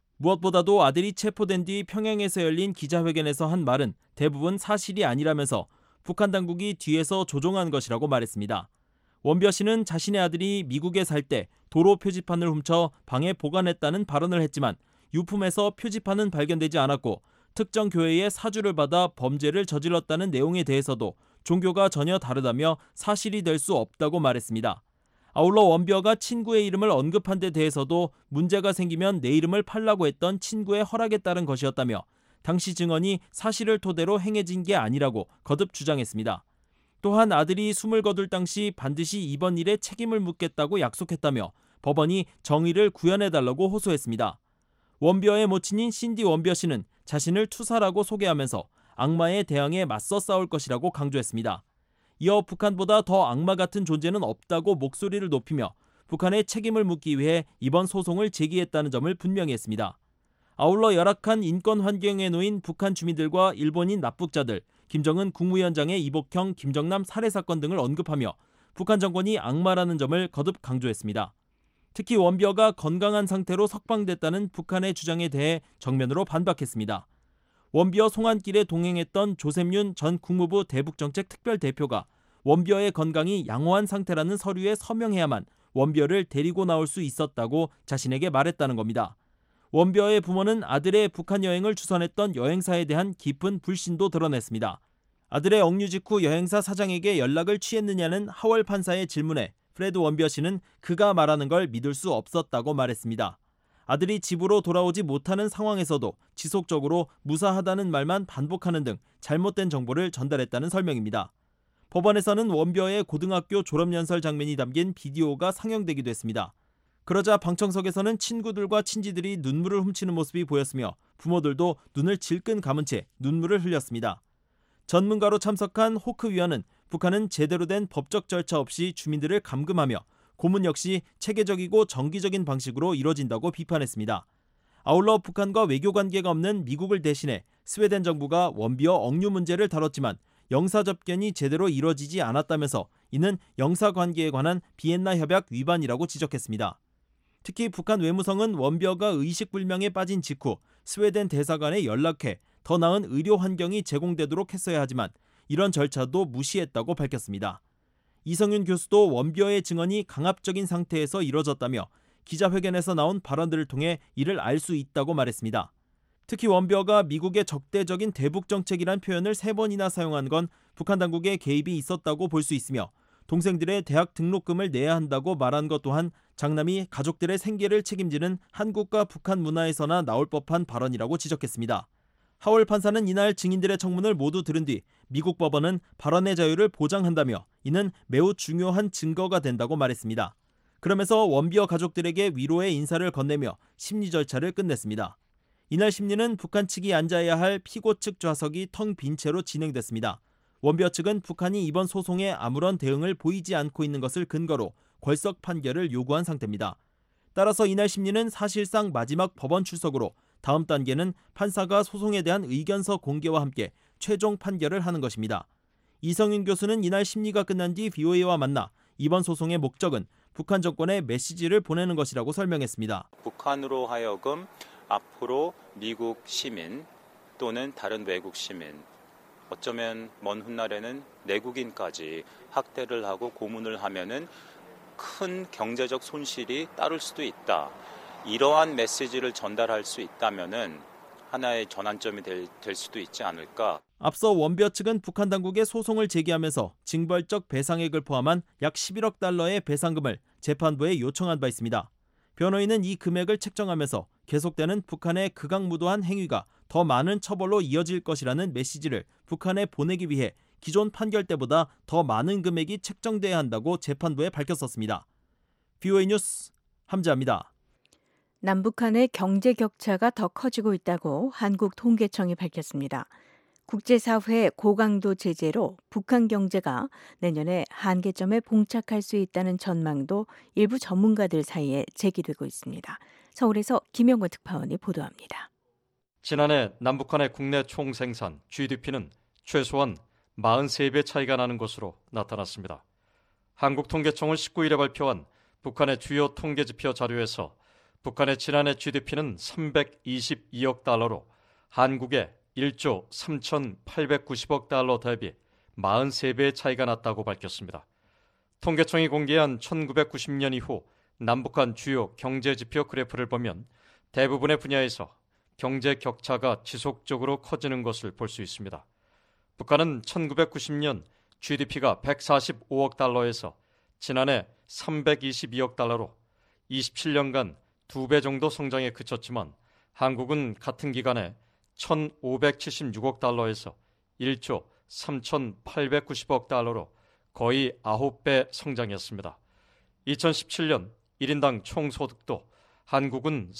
무엇보다도 아들이 체포된 뒤 평양에서 열린 기자회견에서 한 말은 대부분 사실이 아니라면서 북한 당국이 뒤에서 조종한 것이라고 말했습니다. 원비어 씨는 자신의 아들이 미국에 살 때 도로 표지판을 훔쳐 방에 보관했다는 발언을 했지만 유품에서 표지판은 발견되지 않았고 특정 교회의 사주를 받아 범죄를 저질렀다는 내용에 대해서도 종교가 전혀 다르다며 사실이 될 수 없다고 말했습니다. 아울러 원비어가 친구의 이름을 언급한 데 대해서도 문제가 생기면 내 이름을 팔라고 했던 친구의 허락에 따른 것이었다며 당시 증언이 사실을 토대로 행해진 게 아니라고 거듭 주장했습니다. 또한 아들이 숨을 거둘 당시 반드시 이번 일에 책임을 묻겠다고 약속했다며 법원이 정의를 구현해달라고 호소했습니다. 원비어의 모친인 신디 원비어 씨는 자신을 투사라고 소개하면서 악마에 대항해 맞서 싸울 것이라고 강조했습니다. 이어 북한보다 더 악마 같은 존재는 없다고 목소리를 높이며 북한의 책임을 묻기 위해 이번 소송을 제기했다는 점을 분명히 했습니다. 아울러 열악한 인권 환경에 놓인 북한 주민들과 일본인 납북자들, 김정은 국무위원장의 이복형 김정남 살해 사건 등을 언급하며 북한 정권이 악마라는 점을 거듭 강조했습니다. 특히 원비어가 건강한 상태로 석방됐다는 북한의 주장에 대해 정면으로 반박했습니다. 원비어 송환길에 동행했던 조셉윤 전 국무부 대북정책특별대표가 원비어의 건강이 양호한 상태라는 서류에 서명해야만 원비어를 데리고 나올 수 있었다고 자신에게 말했다는 겁니다. 원비어의 부모는 아들의 북한 여행을 주선했던 여행사에 대한 깊은 불신도 드러냈습니다. 아들의 억류 직후 여행사 사장에게 연락을 취했느냐는 하월 판사의 질문에 프레드 원비어 씨는 그가 말하는 걸 믿을 수 없었다고 말했습니다. 아들이 집으로 돌아오지 못하는 상황에서도 지속적으로 무사하다는 말만 반복하는 등 잘못된 정보를 전달했다는 설명입니다. 법원에서는 원비어의 고등학교 졸업연설 장면이 담긴 비디오가 상영되기도 했습니다. 그러자 방청석에서는 친구들과 친지들이 눈물을 훔치는 모습이 보였으며 부모들도 눈을 질끈 감은 채 눈물을 흘렸습니다. 전문가로 참석한 호크 위원은 북한은 제대로 된 법적 절차 없이 주민들을 감금하며 고문 역시 체계적이고 정기적인 방식으로 이뤄진다고 비판했습니다. 아울러 북한과 외교관계가 없는 미국을 대신해 스웨덴 정부가 원비어 억류 문제를 다뤘지만 영사접견이 제대로 이뤄지지 않았다면서 이는 영사관계에 관한 비엔나 협약 위반이라고 지적했습니다. 특히 북한 외무성은 원비어가 의식불명에 빠진 직후 스웨덴 대사관에 연락해 더 나은 의료 환경이 제공되도록 했어야 하지만 이런 절차도 무시했다고 밝혔습니다. 이성윤 교수도 원비어의 증언이 강압적인 상태에서 이뤄졌다며 기자회견에서 나온 발언들을 통해 이를 알 수 있다고 말했습니다. 특히 원비어가 미국의 적대적인 대북 정책이란 표현을 3번이나 사용한 건 북한 당국의 개입이 있었다고 볼 수 있으며 동생들의 대학 등록금을 내야 한다고 말한 것 또한 장남이 가족들의 생계를 책임지는 한국과 북한 문화에서나 나올 법한 발언이라고 지적했습니다. 하월 판사는 이날 증인들의 청문을 모두 들은 뒤 미국 법원은 발언의 자유를 보장한다며 이는 매우 중요한 증거가 된다고 말했습니다. 그러면서 원비어 가족들에게 위로의 인사를 건네며 심리 절차를 끝냈습니다. 이날 심리는 북한 측이 앉아야 할 피고 측 좌석이 텅 빈 채로 진행됐습니다. 원비어 측은 북한이 이번 소송에 아무런 대응을 보이지 않고 있는 것을 근거로 궐석 판결을 요구한 상태입니다. 따라서 이날 심리는 사실상 마지막 법원 출석으로 다음 단계는 판사가 소송에 대한 의견서 공개와 함께 최종 판결을 하는 것입니다. 이성윤 교수는 이날 심리가 끝난 뒤 VOA와 만나 이번 소송의 목적은 북한 정권에 메시지를 보내는 것이라고 설명했습니다. 북한으로 하여금 앞으로 미국 시민 또는 다른 외국 시민, 어쩌면 먼 훗날에는 내국인까지 학대를 하고 고문을 하면은 큰 경제적 손실이 따를 수도 있다. 이러한 메시지를 전달할 수 있다면은 하나의 전환점이 될 수도 있지 않을까. 앞서 원비어 측은 북한 당국에 소송을 제기하면서 징벌적 배상액을 포함한 약 11억 달러의 배상금을 재판부에 요청한 바 있습니다. 변호인은 이 금액을 책정하면서 계속되는 북한의 극악무도한 행위가 더 많은 처벌로 이어질 것이라는 메시지를 북한에 보내기 위해 기존 판결 때보다 더 많은 금액이 책정돼야 한다고 재판부에 밝혔었습니다. VOA 뉴스 함자입니다. 남북한의 경제 격차가 더 커지고 있다고 한국통계청이 밝혔습니다. 국제사회의 고강도 제재로 북한 경제가 내년에 한계점에 봉착할 수 있다는 전망도 일부 전문가들 사이에 제기되고 있습니다. 서울에서 김영권 특파원이 보도합니다. 지난해 남북한의 국내 총생산 GDP는 최소한 43배 차이가 나는 것으로 나타났습니다. 한국통계청은 19일에 발표한 북한의 주요 통계지표 자료에서 북한의 지난해 GDP는 322억 달러로 한국의 1조 3,890억 달러 대비 43배의 차이가 났다고 밝혔습니다. 통계청이 공개한 1990년 이후 남북한 주요 경제지표 그래프를 보면 대부분의 분야에서 경제 격차가 지속적으로 커지는 것을 볼 수 있습니다. 북한은 1990년 GDP가 145억 달러에서 지난해 322억 달러로 27년간 2배 정도 성장에 그쳤지만 한국은 같은 기간에 1,576억 달러에서 1조 3,890억 달러로 거의 9배 성장했습니다. 2017년 1인당 총소득도 한국은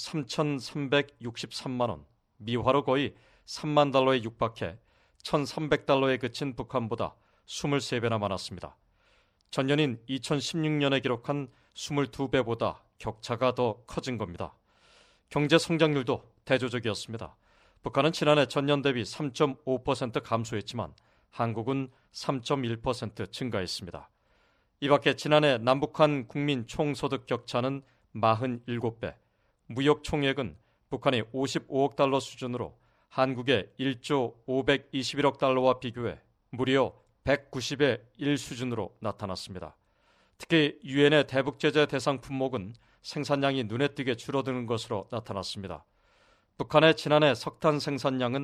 3,363만 원, 미화로 거의 3만 달러에 육박해 1,300달러에 그친 북한보다 23배나 많았습니다. 전년인 2016년에 기록한 22배보다 격차가 더 커진 겁니다. 경제 성장률도 대조적이었습니다. 북한은 지난해 전년 대비 3.5% 감소했지만 한국은 3.1% 증가했습니다. 이 밖에 지난해 남북한 국민 총소득 격차는 47배, 무역 총액은 북한이 55억 달러 수준으로 한국의 1조 521억 달러와 비교해 무려 190의 1 수준으로 나타났습니다. 특히 유엔의 대북 제재 대상 품목은 생산량이 눈에 띄게 줄어드는 것으로 나타났습니다. 북한의 지난해 석탄 생산량은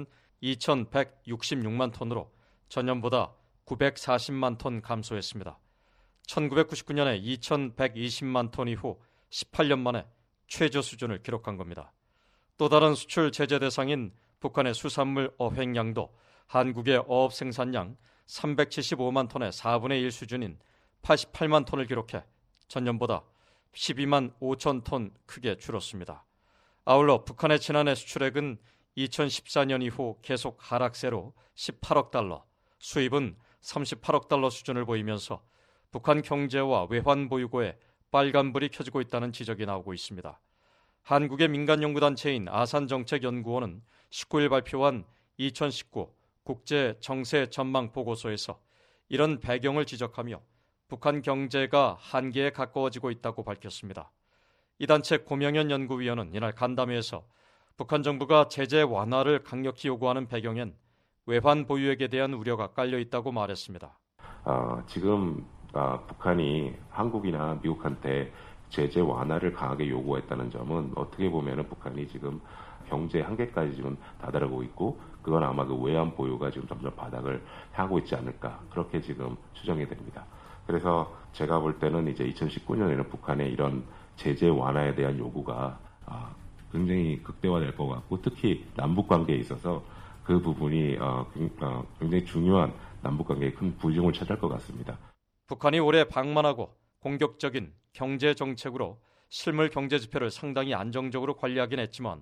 2,166만 톤으로 전년보다 940만 톤 감소했습니다. 1999년에 2,120만 톤 이후 18년 만에 최저 수준을 기록한 겁니다. 또 다른 수출 제재 대상인 북한의 수산물 어획량도 한국의 어업 생산량 375만 톤의 4분의 1 수준인 88만 톤을 기록해 전년보다 12만 5천 톤 크게 줄었습니다. 아울러 북한의 지난해 수출액은 2014년 이후 계속 하락세로 18억 달러, 수입은 38억 달러 수준을 보이면서 북한 경제와 외환 보유고에 빨간불이 켜지고 있다는 지적이 나오고 있습니다. 한국의 민간연구단체인 아산정책연구원은 19일 발표한 2019 국제정세 전망 보고서에서 이런 배경을 지적하며 북한 경제가 한계에 가까워지고 있다고 밝혔습니다. 이 단체 고명현 연구위원은 이날 간담회에서 북한 정부가 제재 완화를 강력히 요구하는 배경엔 외환 보유액에 대한 우려가 깔려 있다고 말했습니다. 지금 북한이 한국이나 미국한테 제재 완화를 강하게 요구했다는 점은 어떻게 보면 북한이 지금 경제 한계까지 지금 다다르고 있고 그건 아마 그 외환 보유가 지금 점점 바닥을 향하고 있지 않을까 그렇게 지금 추정이 됩니다. 그래서 제가 볼 때는 이제 2019년에는 북한의 이런 제재 완화에 대한 요구가 굉장히 극대화될 것 같고 특히 남북 관계에 있어서 그 부분이 굉장히 중요한 남북 관계에 큰 부종을 차지할 것 같습니다. 북한이 올해 방만하고 공격적인 경제 정책으로 실물 경제 지표를 상당히 안정적으로 관리하긴 했지만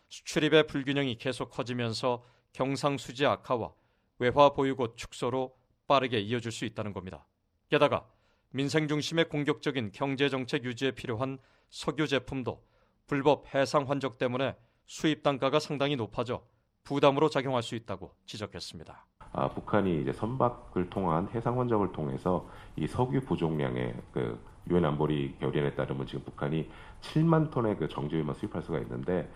수출입의 불균형이 계속 커지면서 경상수지 악화와 외화 보유고 축소로 빠르게 이어질 수 있다는 겁니다. 게다가 민생 중심의 공격적인 경제정책 유지에 필요한 석유 제품도 불법 해상 환적 때문에 수입 단가가 상당히 높아져 부담으로 작용할 수 있다고 지적했습니다. 북한이 이제 선박을 통한 해상 환적을 통해서 이 석유 부족량의 유엔 안보리 결의안에 따르면 지금 북한이 7만 톤의 정제유만 수입할 수가 있는데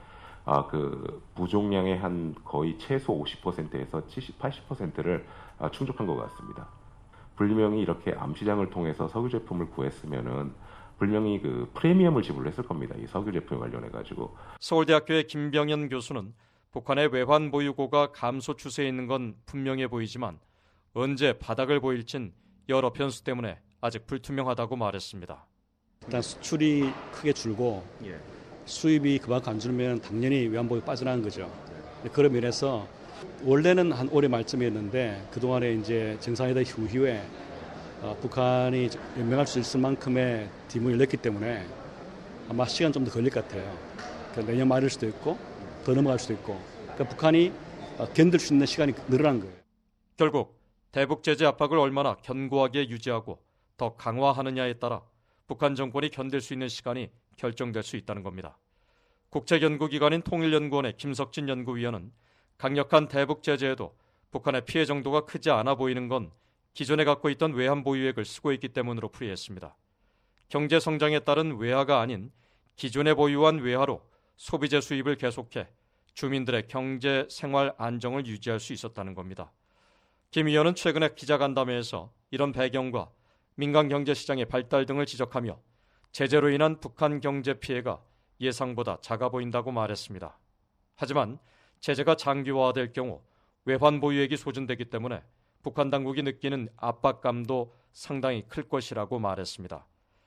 부족량의 한 거의 최소 50%에서 80%를 충족한 것 같습니다. 분명히 이렇게 암시장을 통해서 석유 제품을 구했으면은 분명히 프리미엄을 지불했을 겁니다. 이 석유 제품에 관련해 가지고. 서울대학교의 김병현 교수는 북한의 외환 보유고가 감소 추세에 있는 건 분명해 보이지만 언제 바닥을 보일진 여러 변수 때문에 아직 불투명하다고 말했습니다. 일단 수출이 크게 줄고 수입이 그만큼 안 줄면 당연히 외환보유 빠져나간 거죠. 그런 면에서 원래는 한 올해 말쯤이었는데 그동안에 이제 정상회담 이후에 북한이 연명할 수 있을 만큼의 디문을 냈기 때문에 아마 시간 좀 더 걸릴 것 같아요. 그러니까 내년 말일 수도 있고 더 넘어갈 수도 있고 그러니까 북한이 견딜 수 있는 시간이 늘어난 거예요. 결국 대북 제재 압박을 얼마나 견고하게 유지하고 더 강화하느냐에 따라 북한 정권이 견딜 수 있는 시간이 결정될 수 있다는 겁니다. 국제연구기관인 통일연구원의 김석진 연구위원은 강력한 대북 제재에도 북한의 피해 정도가 크지 않아 보이는 건 기존에 갖고 있던 외환 보유액을 쓰고 있기 때문으로 풀이했습니다. 경제 성장에 따른 외화가 아닌 기존에 보유한 외화로 소비재 수입을 계속해 주민들의 경제 생활 안정을 유지할 수 있었다는 겁니다. 김 위원은 최근에 기자간담회에서 이런 배경과 민간 경제 시장의 발달 등을 지적하며 제재로 인한 북한 경제 피해가 예상보다 작아 보인다고 말했습니다. 하지만 제재가 장기화될 경우 외환 보유액이 소진되기 때문에 북한 당국이 느끼는 압박감도 상당히 클 것이라고 말했습니다.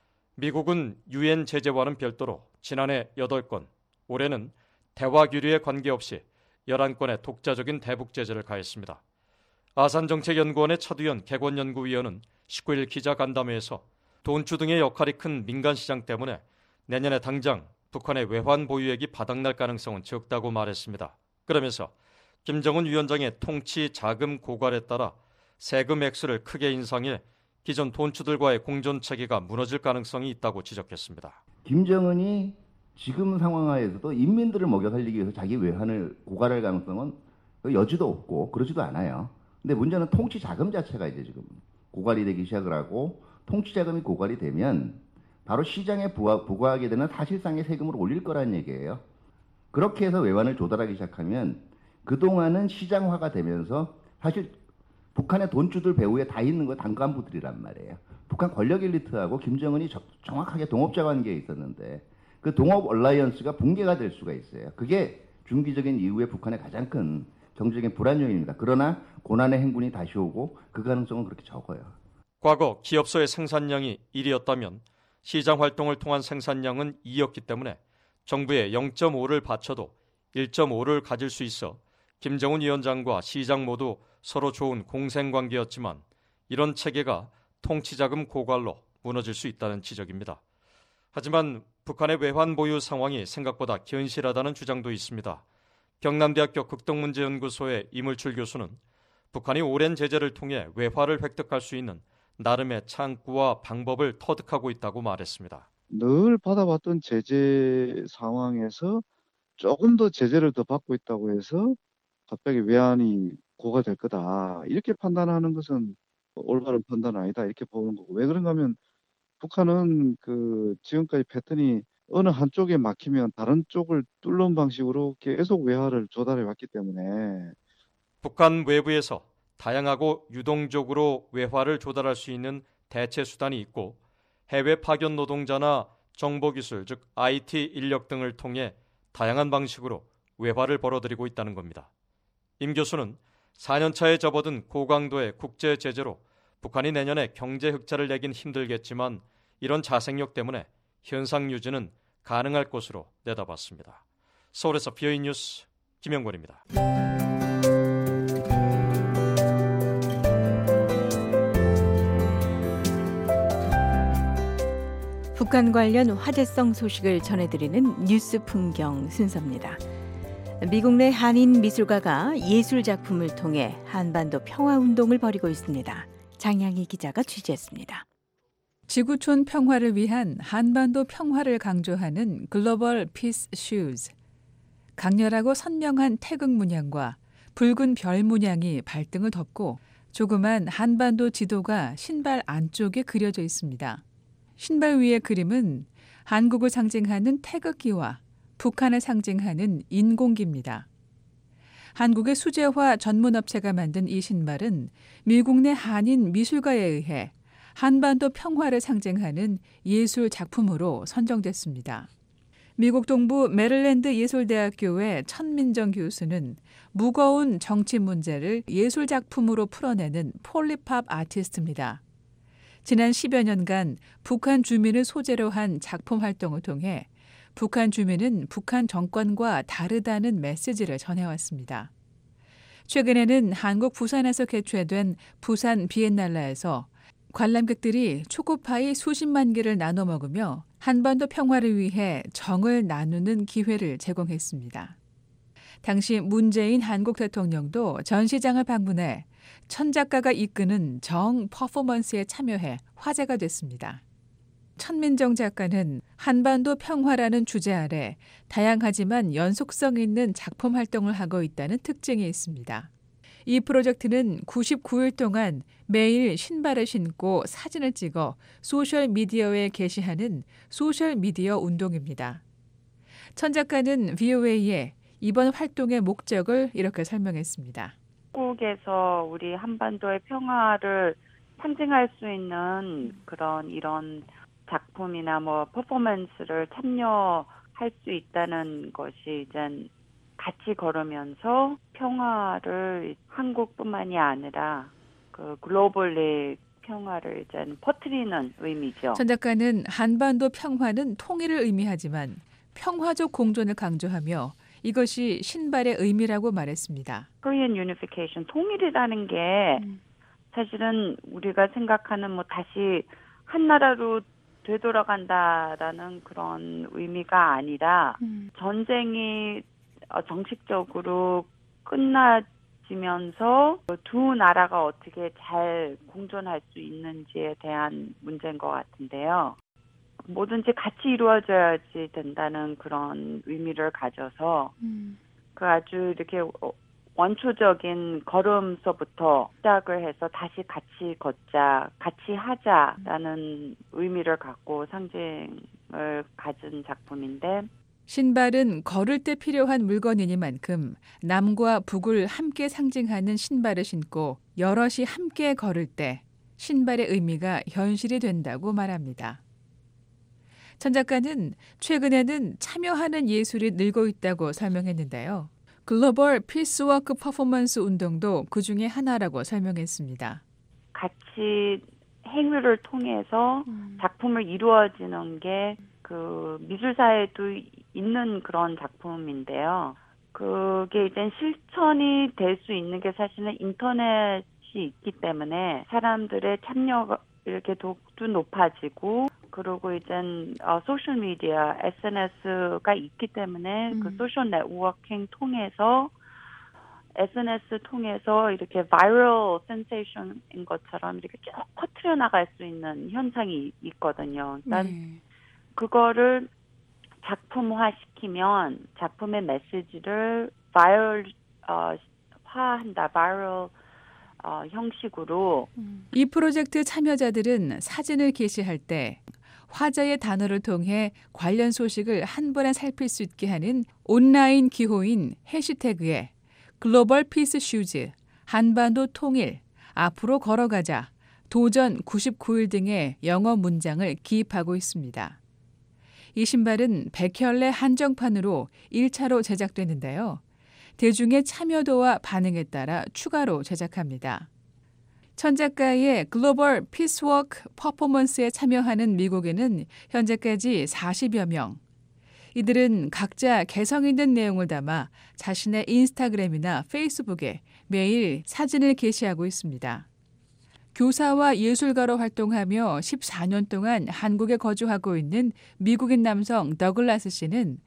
미국은 유엔 제재와는 별도로 지난해 8건, 올해는 대화 규리에 관계없이 11건의 독자적인 대북 제재를 가했습니다. 아산정책연구원의 차두현 객원연구위원은 19일 기자간담회에서 돈주 등의 역할이 큰 민간시장 때문에 내년에 당장 북한의 외환 보유액이 바닥날 가능성은 적다고 말했습니다. 그러면서 김정은 위원장의 통치 자금 고갈에 따라 세금 액수를 크게 인상해 기존 돈주들과의 공존체계가 무너질 가능성이 있다고 지적했습니다. 김정은이 지금 상황하에서도 인민들을 먹여 살리기 위해서 자기 외환을 고갈할 가능성은 여지도 없고 그러지도 않아요. 근데 문제는 통치 자금 자체가 이제 지금 고갈이 되기 시작을 하고 통치 자금이 고갈이 되면 바로 시장에 부과하게 되는 사실상의 세금을 올릴 거라는 얘기예요. 그렇게 해서 외환을 조달하기 시작하면 그동안은 시장화가 되면서 사실 북한의 돈주들 배후에 다 있는 거 당간부들이란 말이에요. 북한 권력 엘리트하고 김정은이 정확하게 동업자 관계에 있었는데 그 동업 얼라이언스가 붕괴가 될 수가 있어요. 그게 중기적인 이후에 북한의 가장 큰 경제적인 불안 요인입니다. 그러나 고난의 행군이 다시 오고 그 가능성은 그렇게 적어요. 과거 기업소의 생산량이 1이었다면 시장 활동을 통한 생산량은 2였기 때문에 정부에 0.5를 바쳐도 1.5를 가질 수 있어 김정은 위원장과 시장 모두 서로 좋은 공생관계였지만 이런 체계가 통치자금 고갈로 무너질 수 있다는 지적입니다. 하지만 북한의 외환 보유 상황이 생각보다 견실하다는 주장도 있습니다. 경남대학교 극동문제연구소의 이물출 교수는 북한이 오랜 제재를 통해 외화를 획득할 수 있는 나름의 창구와 방법을 터득하고 있다고 말했습니다. 늘 받아왔던 제재 상황에서 조금 더 제재를 더 받고 있다고 해서 갑자기 외환이 고갈될 거다 이렇게 판단하는 것은 올바른 판단 아니다 이렇게 보는 거고, 왜 그런가 하면 북한은 그 지금까지 패턴이 어느 한쪽에 막히면 다른 쪽을 뚫는 방식으로 계속 외화를 조달해 왔기 때문에 북한 외부에서 다양하고 유동적으로 외화를 조달할 수 있는 대체 수단이 있고 해외 파견 노동자나 정보기술 즉 IT 인력 등을 통해 다양한 방식으로 외화를 벌어들이고 있다는 겁니다. 임 교수는 4년차에 접어든 고강도의 국제 제재로 북한이 내년에 경제 흑자를 내긴 힘들겠지만 이런 자생력 때문에 현상 유지는 가능할 것으로 내다봤습니다. 서울에서 BOE 뉴스 김영권입니다. 북한 관련 화제성 소식을 전해드리는 뉴스 풍경 순서입니다. 미국 내 한인 미술가가 예술 작품을 통해 한반도 평화 운동을 벌이고 있습니다. 장양희 기자가 취재했습니다. 지구촌 평화를 위한 한반도 평화를 강조하는 글로벌 피스 슈즈. 강렬하고 선명한 태극 문양과 붉은 별 문양이 발등을 덮고 조그만 한반도 지도가 신발 안쪽에 그려져 있습니다. 신발 위의 그림은 한국을 상징하는 태극기와 북한을 상징하는 인공기입니다. 한국의 수제화 전문업체가 만든 이 신발은 미국 내 한인 미술가에 의해 한반도 평화를 상징하는 예술 작품으로 선정됐습니다. 미국 동부 메릴랜드 예술대학교의 천민정 교수는 무거운 정치 문제를 예술 작품으로 풀어내는 폴리팝 아티스트입니다. 지난 10여 년간 북한 주민을 소재로 한 작품 활동을 통해 북한 주민은 북한 정권과 다르다는 메시지를 전해왔습니다. 최근에는 한국 부산에서 개최된 부산 비엔날레에서 관람객들이 초코파이 수십만 개를 나눠 먹으며 한반도 평화를 위해 정을 나누는 기회를 제공했습니다. 당시 문재인 한국 대통령도 전시장을 방문해 천 작가가 이끄는 정 퍼포먼스에 참여해 화제가 됐습니다. 천민정 작가는 한반도 평화라는 주제 아래 다양하지만 연속성 있는 작품 활동을 하고 있다는 특징이 있습니다. 이 프로젝트는 99일 동안 매일 신발을 신고 사진을 찍어 소셜미디어에 게시하는 소셜미디어 운동입니다. 천 작가는 VOA에 이번 활동의 목적을 이렇게 설명했습니다. 한국에서 우리 한반도의 평화를 상징할 수 있는 이런 작품이나 퍼포먼스를 참여할 수 있다는 것이 이제 같이 걸으면서 평화를 한국뿐만이 아니라 글로벌리 평화를 이제 퍼뜨리는 의미죠. 천 작가는 한반도 평화는 통일을 의미하지만 평화적 공존을 강조하며 이것이 신발의 의미라고 말했습니다. Korean Unification, 통일이라는 게 사실은 우리가 생각하는 다시 한 나라로 되돌아간다라는 그런 의미가 아니라 전쟁이 정식적으로 끝나지면서 두 나라가 어떻게 잘 공존할 수 있는지에 대한 문제인 것 같은데요. 뭐든지 같이 이루어져야지 된다는 그런 의미를 가져서 아주 이렇게 원초적인 걸음서부터 시작을 해서 다시 같이 걷자, 같이 하자라는 의미를 갖고 상징을 가진 작품인데 신발은 걸을 때 필요한 물건이니만큼 남과 북을 함께 상징하는 신발을 신고 여럿이 함께 걸을 때 신발의 의미가 현실이 된다고 말합니다. 천 작가는 최근에는 참여하는 예술이 늘고 있다고 설명했는데요. 글로벌 피스워크 퍼포먼스 운동도 그 중에 하나라고 설명했습니다. 같이 행위를 통해서 작품을 이루어지는 게 미술사에도 있는 그런 작품인데요. 그게 이제 실천이 될 수 있는 게 사실은 인터넷이 있기 때문에 사람들의 참여가 이렇게 더욱더 높아지고 그리고 이제 소셜 미디어, SNS가 있기 때문에 그 소셜 네트워킹 통해서 SNS 통해서 이렇게 바이럴 센세이션인 것처럼 이렇게 쭉 퍼뜨려 나갈 수 있는 현상이 있거든요. 일단 그거를 작품화시키면 작품의 메시지를 바이럴화한다, 바이럴 형식으로. 이 프로젝트 참여자들은 사진을 게시할 때 화자의 단어를 통해 관련 소식을 한 번에 살필 수 있게 하는 온라인 기호인 해시태그에 글로벌 피스 슈즈, 한반도 통일, 앞으로 걸어가자, 도전 99일 등의 영어 문장을 기입하고 있습니다. 이 신발은 100켤레 한정판으로 1차로 제작되는데요. 대중의 참여도와 반응에 따라 추가로 제작합니다. 천 작가의 글로벌 피스워크 퍼포먼스에 참여하는 미국에는 현재까지 40여 명. 이들은 각자 개성 있는 내용을 담아 자신의 인스타그램이나 페이스북에 매일 사진을 게시하고 있습니다. 교사와 예술가로 활동하며 14년 동안 한국에 거주하고 있는 미국인 남성 더글라스 씨는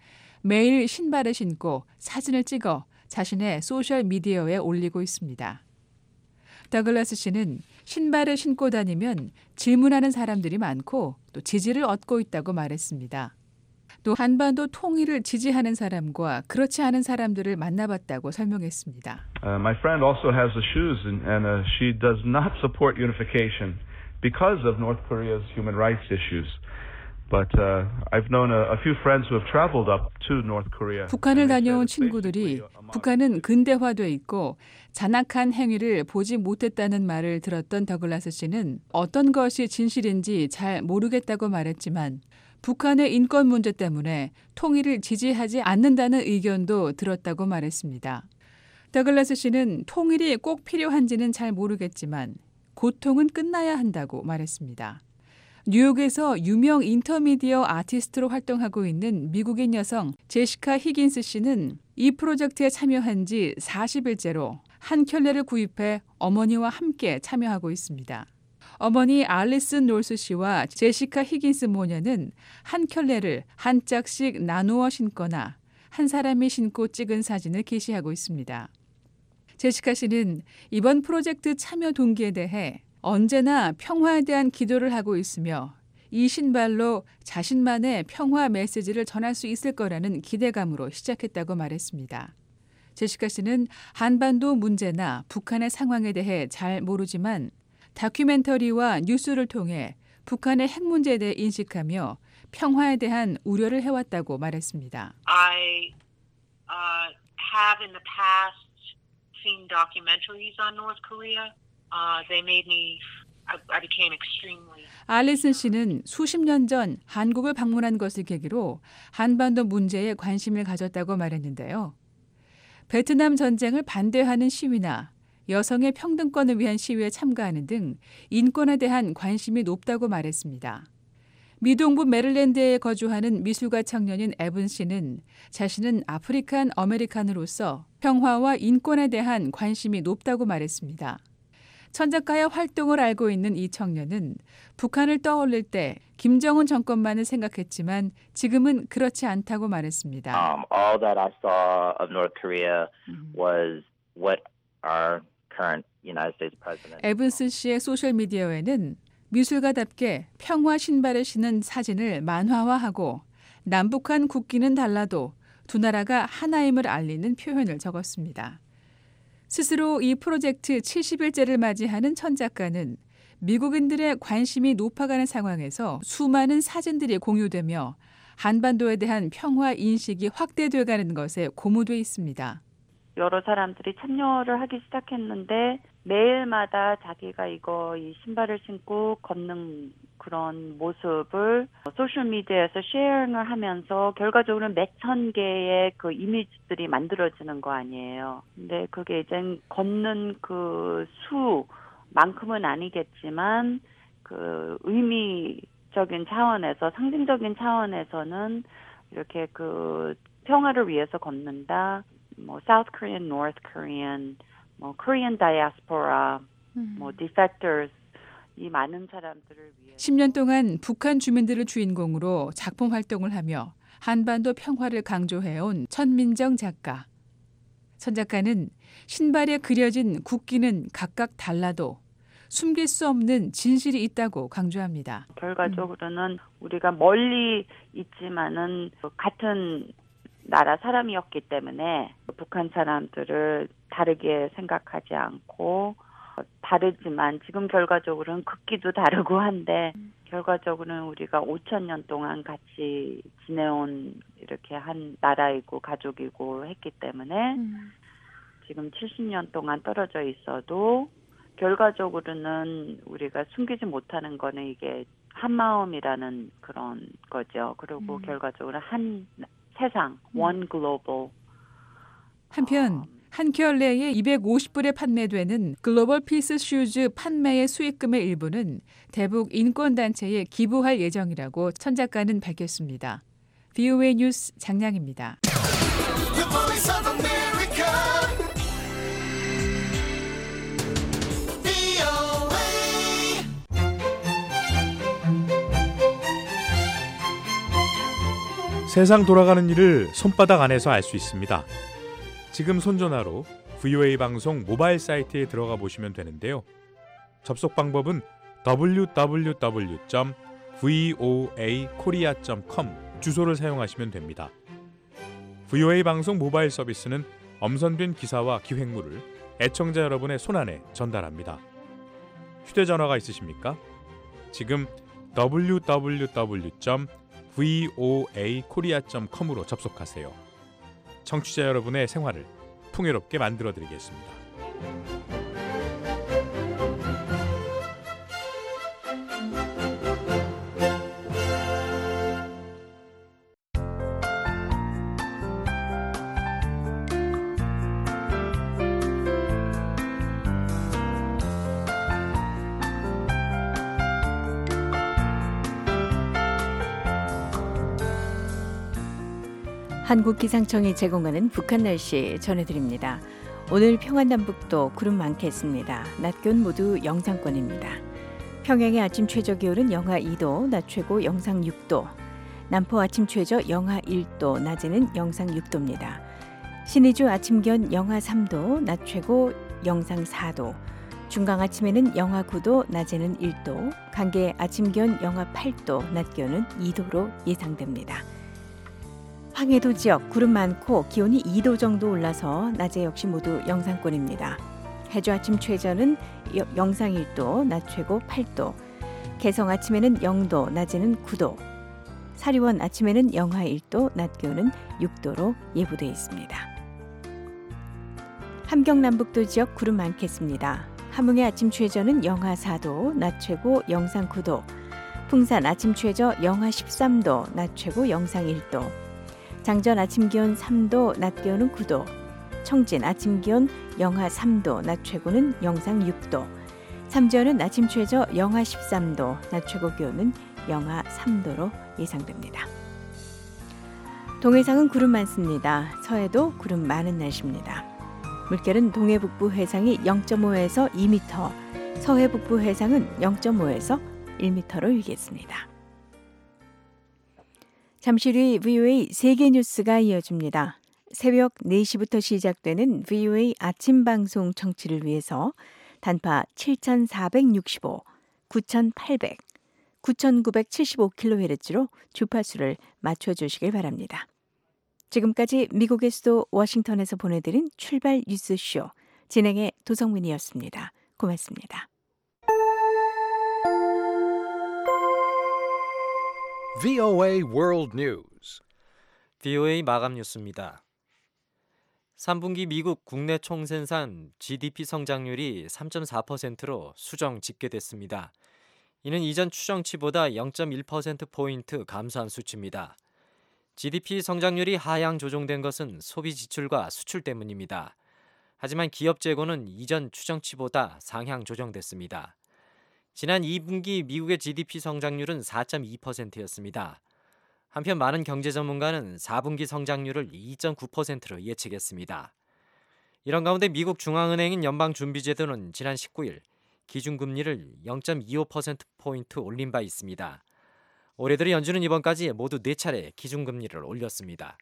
매일 신발을 신고 사진을 찍어 자신의 소셜미디어에 올리고 있습니다. 더글라스 씨는 신발을 신고 다니면 질문하는 사람들이 많고 또 지지를 얻고 있다고 말했습니다. 또 한반도 통일을 지지하는 사람과 그렇지 않은 사람들을 만나봤다고 설명했습니다. My friend also has the shoes and she does not support unification because of North Korea's human rights issues. But I've known a few friends who have traveled up to North Korea. 북한을 다녀온 친구들이 북한은 근대화돼 있고 잔악한 행위를 보지 못했다는 말을 들었던 더글라스 씨는 어떤 것이 진실인지 잘 모르겠다고 말했지만 북한의 인권 문제 때문에 통일을 지지하지 않는다는 의견도 들었다고 말했습니다. 더글라스 씨는 통일이 꼭 필요한지는 잘 모르겠지만 고통은 끝나야 한다고 말했습니다. 뉴욕에서 유명 인터미디어 아티스트로 활동하고 있는 미국인 여성 제시카 히긴스 씨는 이 프로젝트에 참여한 지 40일째로 한 켤레를 구입해 어머니와 함께 참여하고 있습니다. 어머니 알리슨 롤스 씨와 제시카 히긴스 모녀는 한 켤레를 한 짝씩 나누어 신거나 한 사람이 신고 찍은 사진을 게시하고 있습니다. 제시카 씨는 이번 프로젝트 참여 동기에 대해 언제나 평화에 대한 기도를 하고 있으며 이 신발로 자신만의 평화 메시지를 전할 수 있을 거라는 기대감으로 시작했다고 말했습니다. 제시카 씨는 한반도 문제나 북한의 상황에 대해 잘 모르지만 다큐멘터리와 뉴스를 통해 북한의 핵 문제에 대해 인식하며 평화에 대한 우려를 해왔다고 말했습니다. I have in the past seen documentaries on North Korea. They made me. I became extremely. 알리슨 씨는 수십 년 전 한국을 방문한 것을 계기로 한반도 문제에 관심을 가졌다고 말했는데요. 베트남 전쟁을 반대하는 시위나 여성의 평등권을 위한 시위에 참가하는 등 인권에 대한 관심이 높다고 말했습니다. 미동부 메릴랜드에 거주하는 미술가 청년인 에븐 씨는 자신은 아프리칸 아메리칸으로서 평화와 인권에 대한 관심이 높다고 말했습니다. 천작가의 활동을 알고 있는 이 청년은 북한을 떠올릴 때 김정은 정권만을 생각했지만 지금은 그렇지 않다고 말했습니다. All that I saw of North Korea was what our current United States president. 에븐스 씨의 소셜미디어에는 미술가답게 평화 신발을 신은 사진을 만화화하고 남북한 국기는 달라도 두 나라가 하나임을 알리는 표현을 적었습니다. 스스로 이 프로젝트 70일째를 맞이하는 천 작가는 미국인들의 관심이 높아가는 상황에서 수많은 사진들이 공유되며 한반도에 대한 평화 인식이 확대돼가는 것에 고무돼 있습니다. 여러 사람들이 참여를 하기 시작했는데 매일마다 자기가 이 신발을 신고 걷는 그런 모습을 소셜미디어에서 쉐어링을 하면서 결과적으로는 몇천 개의 그 이미지들이 만들어지는 거 아니에요. 근데 그게 이제 걷는 그 수만큼은 아니겠지만 그 의미적인 차원에서 상징적인 차원에서는 이렇게 그 평화를 위해서 걷는다. 뭐 South Korean, North Korean, 뭐 Korean diaspora, 뭐 defectors 이 많은 사람들을 위해 10년 동안 북한 주민들을 주인공으로 작품 활동을 하며 한반도 평화를 강조해온 천민정 작가. 천 작가는 신발에 그려진 국기는 각각 달라도 숨길 수 없는 진실이 있다고 강조합니다. 결과적으로는 우리가 멀리 있지만은 같은 나라 사람이었기 때문에 북한 사람들을 다르게 생각하지 않고 다르지만 지금 결과적으로는 국기도 다르고 한데 결과적으로는 우리가 5,000년 동안 같이 지내온 이렇게 한 나라이고 가족이고 했기 때문에 지금 70년 동안 떨어져 있어도 결과적으로는 우리가 숨기지 못하는 거는 이게 한 마음이라는 그런 거죠. 그리고 결과적으로 한 세상, one global. 한편 한 켤레에 250불에 판매되는 글로벌 피스 슈즈 판매의 수익금의 일부는 대북 인권단체에 기부할 예정이라고 천 작가는 밝혔습니다. VOA 뉴스 장량입니다. 세상 돌아가는 일을 손바닥 안에서 알 수 있습니다. 지금 손전화로 VOA 방송 모바일 사이트에 들어가 보시면 되는데요. 접속 방법은 www.voakorea.com 주소를 사용하시면 됩니다. VOA 방송 모바일 서비스는 엄선된 기사와 기획물을 애청자 여러분의 손안에 전달합니다. 휴대전화가 있으십니까? 지금 www.voakorea.com으로 접속하세요. 청취자 여러분의 생활을 풍요롭게 만들어드리겠습니다. 한국기상청이 제공하는 북한 날씨 전해드립니다. 오늘 평안남북도 구름 많겠습니다. 낮 기온 모두 영상권입니다. 평양의 아침 최저 기온은 영하 2도, 낮 최고 영상 6도. 남포 아침 최저 영하 1도, 낮에는 영상 6도입니다. 신의주 아침 기온 영하 3도, 낮 최고 영상 4도. 중강 아침에는 영하 9도, 낮에는 1도. 강계 아침 기온 영하 8도, 낮 기온은 2도로 예상됩니다. 황해도 지역 구름 많고 기온이 2도 정도 올라서 낮에 역시 모두 영상권입니다. 해주 아침 최저는 영상 1도, 낮 최고 8도. 개성 아침에는 0도, 낮에는 9도. 사리원 아침에는 영하 1도, 낮 기온은 6도로 예보되어 있습니다. 함경 남북도 지역 구름 많겠습니다. 함흥의 아침 최저는 영하 4도, 낮 최고 영상 9도. 풍산 아침 최저 영하 13도, 낮 최고 영상 1도. 장전 아침 기온 3도, 낮 기온은 9도. 청진 아침 기온 영하 3도, 낮 최고는 영상 6도. 삼전은 아침 최저 영하 13도, 낮 최고 기온은 영하 3도로 예상됩니다. 동해상은 구름 많습니다. 서해도 구름 많은 날씨입니다. 물결은 동해 북부 해상이 0.5에서 2m, 서해 북부 해상은 0.5에서 1m로 일겠습니다. 잠시 뒤 VOA 세계 뉴스가 이어집니다. 새벽 4시부터 시작되는 VOA 아침 방송 청취를 위해서 단파 7465, 9800, 9975kHz로 주파수를 맞춰주시길 바랍니다. 지금까지 미국의 수도 워싱턴에서 보내드린 출발 뉴스쇼 진행의 도성민이었습니다. 고맙습니다. VOA World News. VOA 마감 뉴스입니다. 3분기 미국 국내 총생산 GDP 성장률이 3.4%로 수정 집계됐습니다. 이는 이전 추정치보다 0.1%포인트 감소한 수치입니다. GDP 성장률이 하향 조정된 것은 소비 지출과 수출 때문입니다. 하지만 기업 재고는 이전 추정치보다 상향 조정됐습니다. 지난 2분기 미국의 GDP 성장률은 4.2%였습니다. 한편 많은 경제 전문가는 4분기 성장률을 2.9%로 예측했습니다. 이런 가운데 미국 중앙은행인 연방준비제도는 지난 19일 기준금리를 0.25%포인트 올린 바 있습니다. 올해 들어 연준은 이번까지 모두 4차례 기준금리를 올렸습니다.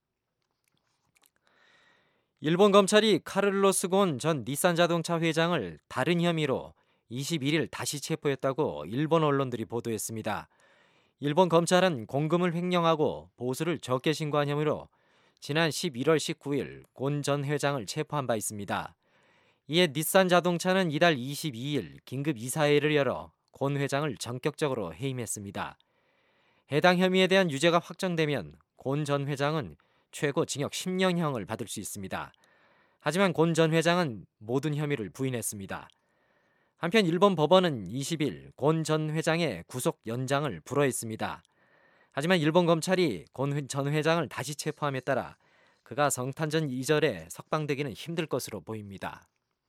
일본 검찰이 카를로스 곤 전 닛산 자동차 회장을 다른 혐의로 21일 다시 체포했다고 일본 언론들이 보도했습니다. 일본 검찰은 공금을 횡령하고 보수를 적게 신고한 혐의로 지난 11월 19일 곤 전 회장을 체포한 바 있습니다. 이에 닛산 자동차는 이달 22일 긴급 이사회를 열어 곤 회장을 전격적으로 해임했습니다. 해당 혐의에 대한 유죄가 확정되면 곤 전 회장은 최고 징역 10년형을 받을 수 있습니다. 하지만 곤 전 회장은 모든 혐의를 부인했습니다. 한편 일본 법원은 20일 곤 전 회장의 구속 연장을 불허했습니다. 하지만 일본 검찰이 곤 전 회장을 다시 체포함에 따라 그가 성탄절 이전에 석방되기는 힘들 것으로 보입니다.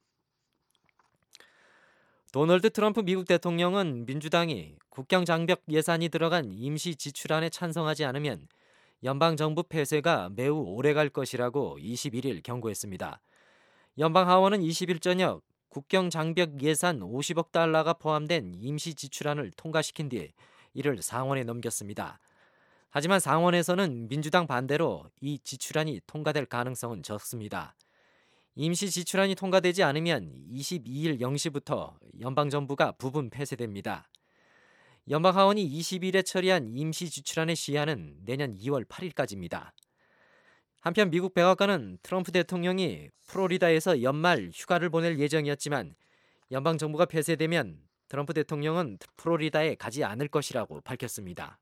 도널드 트럼프 미국 대통령은 민주당이 국경 장벽 예산이 들어간 임시 지출안에 찬성하지 않으면 연방정부 폐쇄가 매우 오래갈 것이라고 21일 경고했습니다. 연방하원은 20일 저녁 국경 장벽 예산 50억 달러가 포함된 임시 지출안을 통과시킨 뒤 이를 상원에 넘겼습니다. 하지만 상원에서는 민주당 반대로 이 지출안이 통과될 가능성은 적습니다. 임시 지출안이 통과되지 않으면 22일 0시부터 연방정부가 부분 폐쇄됩니다. 연방하원이 20일에 처리한 임시 지출안의 시한은 내년 2월 8일까지입니다. 한편 미국 백악관은 트럼프 대통령이 플로리다에서 연말 휴가를 보낼 예정이었지만 연방정부가 폐쇄되면 트럼프 대통령은 플로리다에 가지 않을 것이라고 밝혔습니다.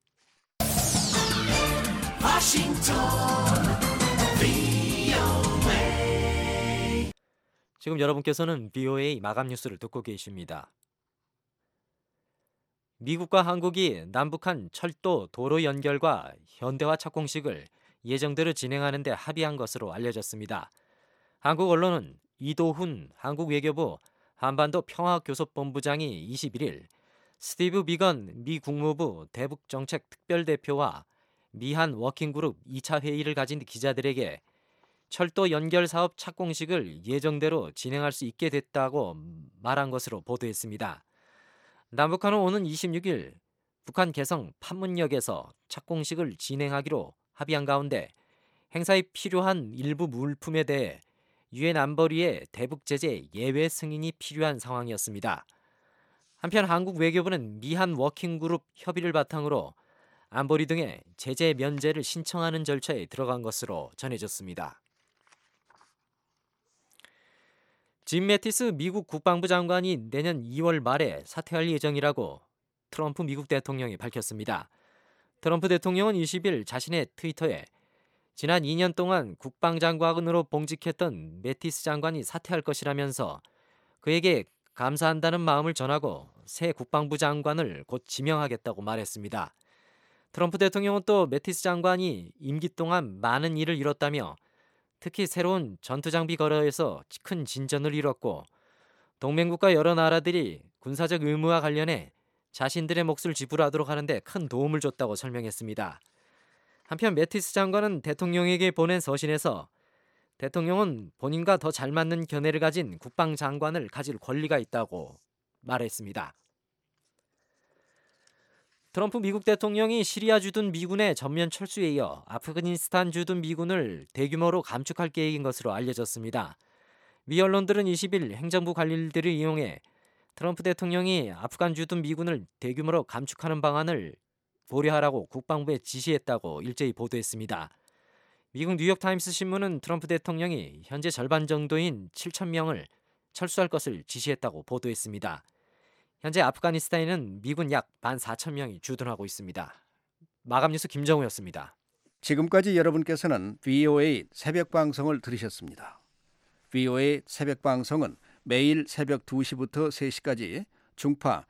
지금 여러분께서는 VOA 마감 뉴스를 듣고 계십니다. 미국과 한국이 남북한 철도 도로 연결과 현대화 착공식을 예정대로 진행하는 데 합의한 것으로 알려졌습니다. 한국 언론은 이도훈 한국 외교부 한반도 평화교섭본부장이 21일 스티브 비건 미 국무부 대북정책 특별대표와 미한 워킹그룹 2차 회의를 가진 기자들에게 철도 연결 사업 착공식을 예정대로 진행할 수 있게 됐다고 말한 것으로 보도했습니다. 남북한은 오는 26일 북한 개성 판문역에서 착공식을 진행하기로 합의한 가운데 행사에 필요한 일부 물품에 대해 유엔 안보리의 대북 제재 예외 승인이 필요한 상황이었습니다. 한편 한국 외교부는 미한 워킹그룹 협의를 바탕으로 안보리 등의 제재 면제를 신청하는 절차에 들어간 것으로 전해졌습니다. 짐 매티스 미국 국방부 장관이 내년 2월 말에 사퇴할 예정이라고 트럼프 미국 대통령이 밝혔습니다. 트럼프 대통령은 20일 자신의 트위터에 지난 2년 동안 국방장관으로 봉직했던 매티스 장관이 사퇴할 것이라면서 그에게 감사한다는 마음을 전하고 새 국방부 장관을 곧 지명하겠다고 말했습니다. 트럼프 대통령은 또 매티스 장관이 임기 동안 많은 일을 이뤘다며 특히 새로운 전투장비 거래에서 큰 진전을 이뤘고 동맹국가 여러 나라들이 군사적 의무와 관련해 자신들의 몫을 지불하도록 하는데 큰 도움을 줬다고 설명했습니다. 한편 매티스 장관은 대통령에게 보낸 서신에서 대통령은 본인과 더 잘 맞는 견해를 가진 국방장관을 가질 권리가 있다고 말했습니다. 트럼프 미국 대통령이 시리아 주둔 미군의 전면 철수에 이어 아프가니스탄 주둔 미군을 대규모로 감축할 계획인 것으로 알려졌습니다. 미 언론들은 20일 행정부 관리들을 이용해 트럼프 대통령이 아프간 주둔 미군을 대규모로 감축하는 방안을 고려하라고 국방부에 지시했다고 일제히 보도했습니다. 미국 뉴욕타임스 신문은 트럼프 대통령이 현재 절반 정도인 7,000명을 철수할 것을 지시했다고 보도했습니다. 현재 아프가니스탄에는 미군 약 14,000명이 주둔하고 있습니다. 마감 뉴스 김정우였습니다. 지금까지 여러분께서는 VOA 새벽 방송을 들으셨습니다. VOA 새벽 방송은 매일 새벽 2시부터 3시까지 중파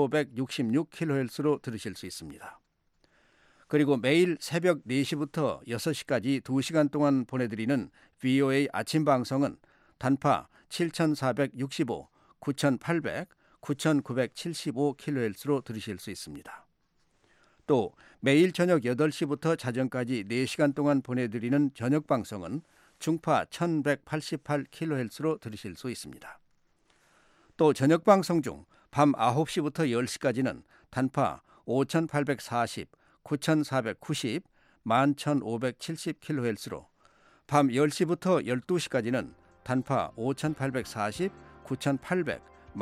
1566kHz로 들으실 수 있습니다. 그리고 매일 새벽 4시부터 6시까지 2시간 동안 보내드리는 VOA 아침 방송은 단파 7465, 9800, 9975kHz로 들으실 수 있습니다. 또 매일 저녁 8시부터 자정까지 4시간 동안 보내드리는 저녁 방송은 중파 1188kHz로 들으실 수 있습니다. 또 저녁 방송 중 밤 9시부터 10시까지는 단파 5840, 9490, 11570kHz로 밤 10시부터 12시까지는 단파 5840, 9800,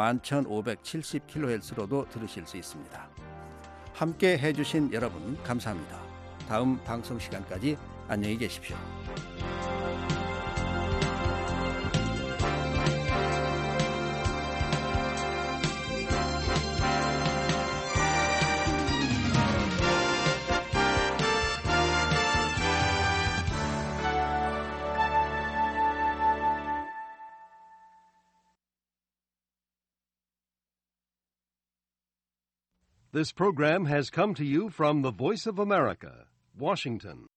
11570kHz로도 들으실 수 있습니다. 함께 해주신 여러분 감사합니다. 다음 방송 시간까지 안녕히 계십시오. This program has come to you from the Voice of America, Washington.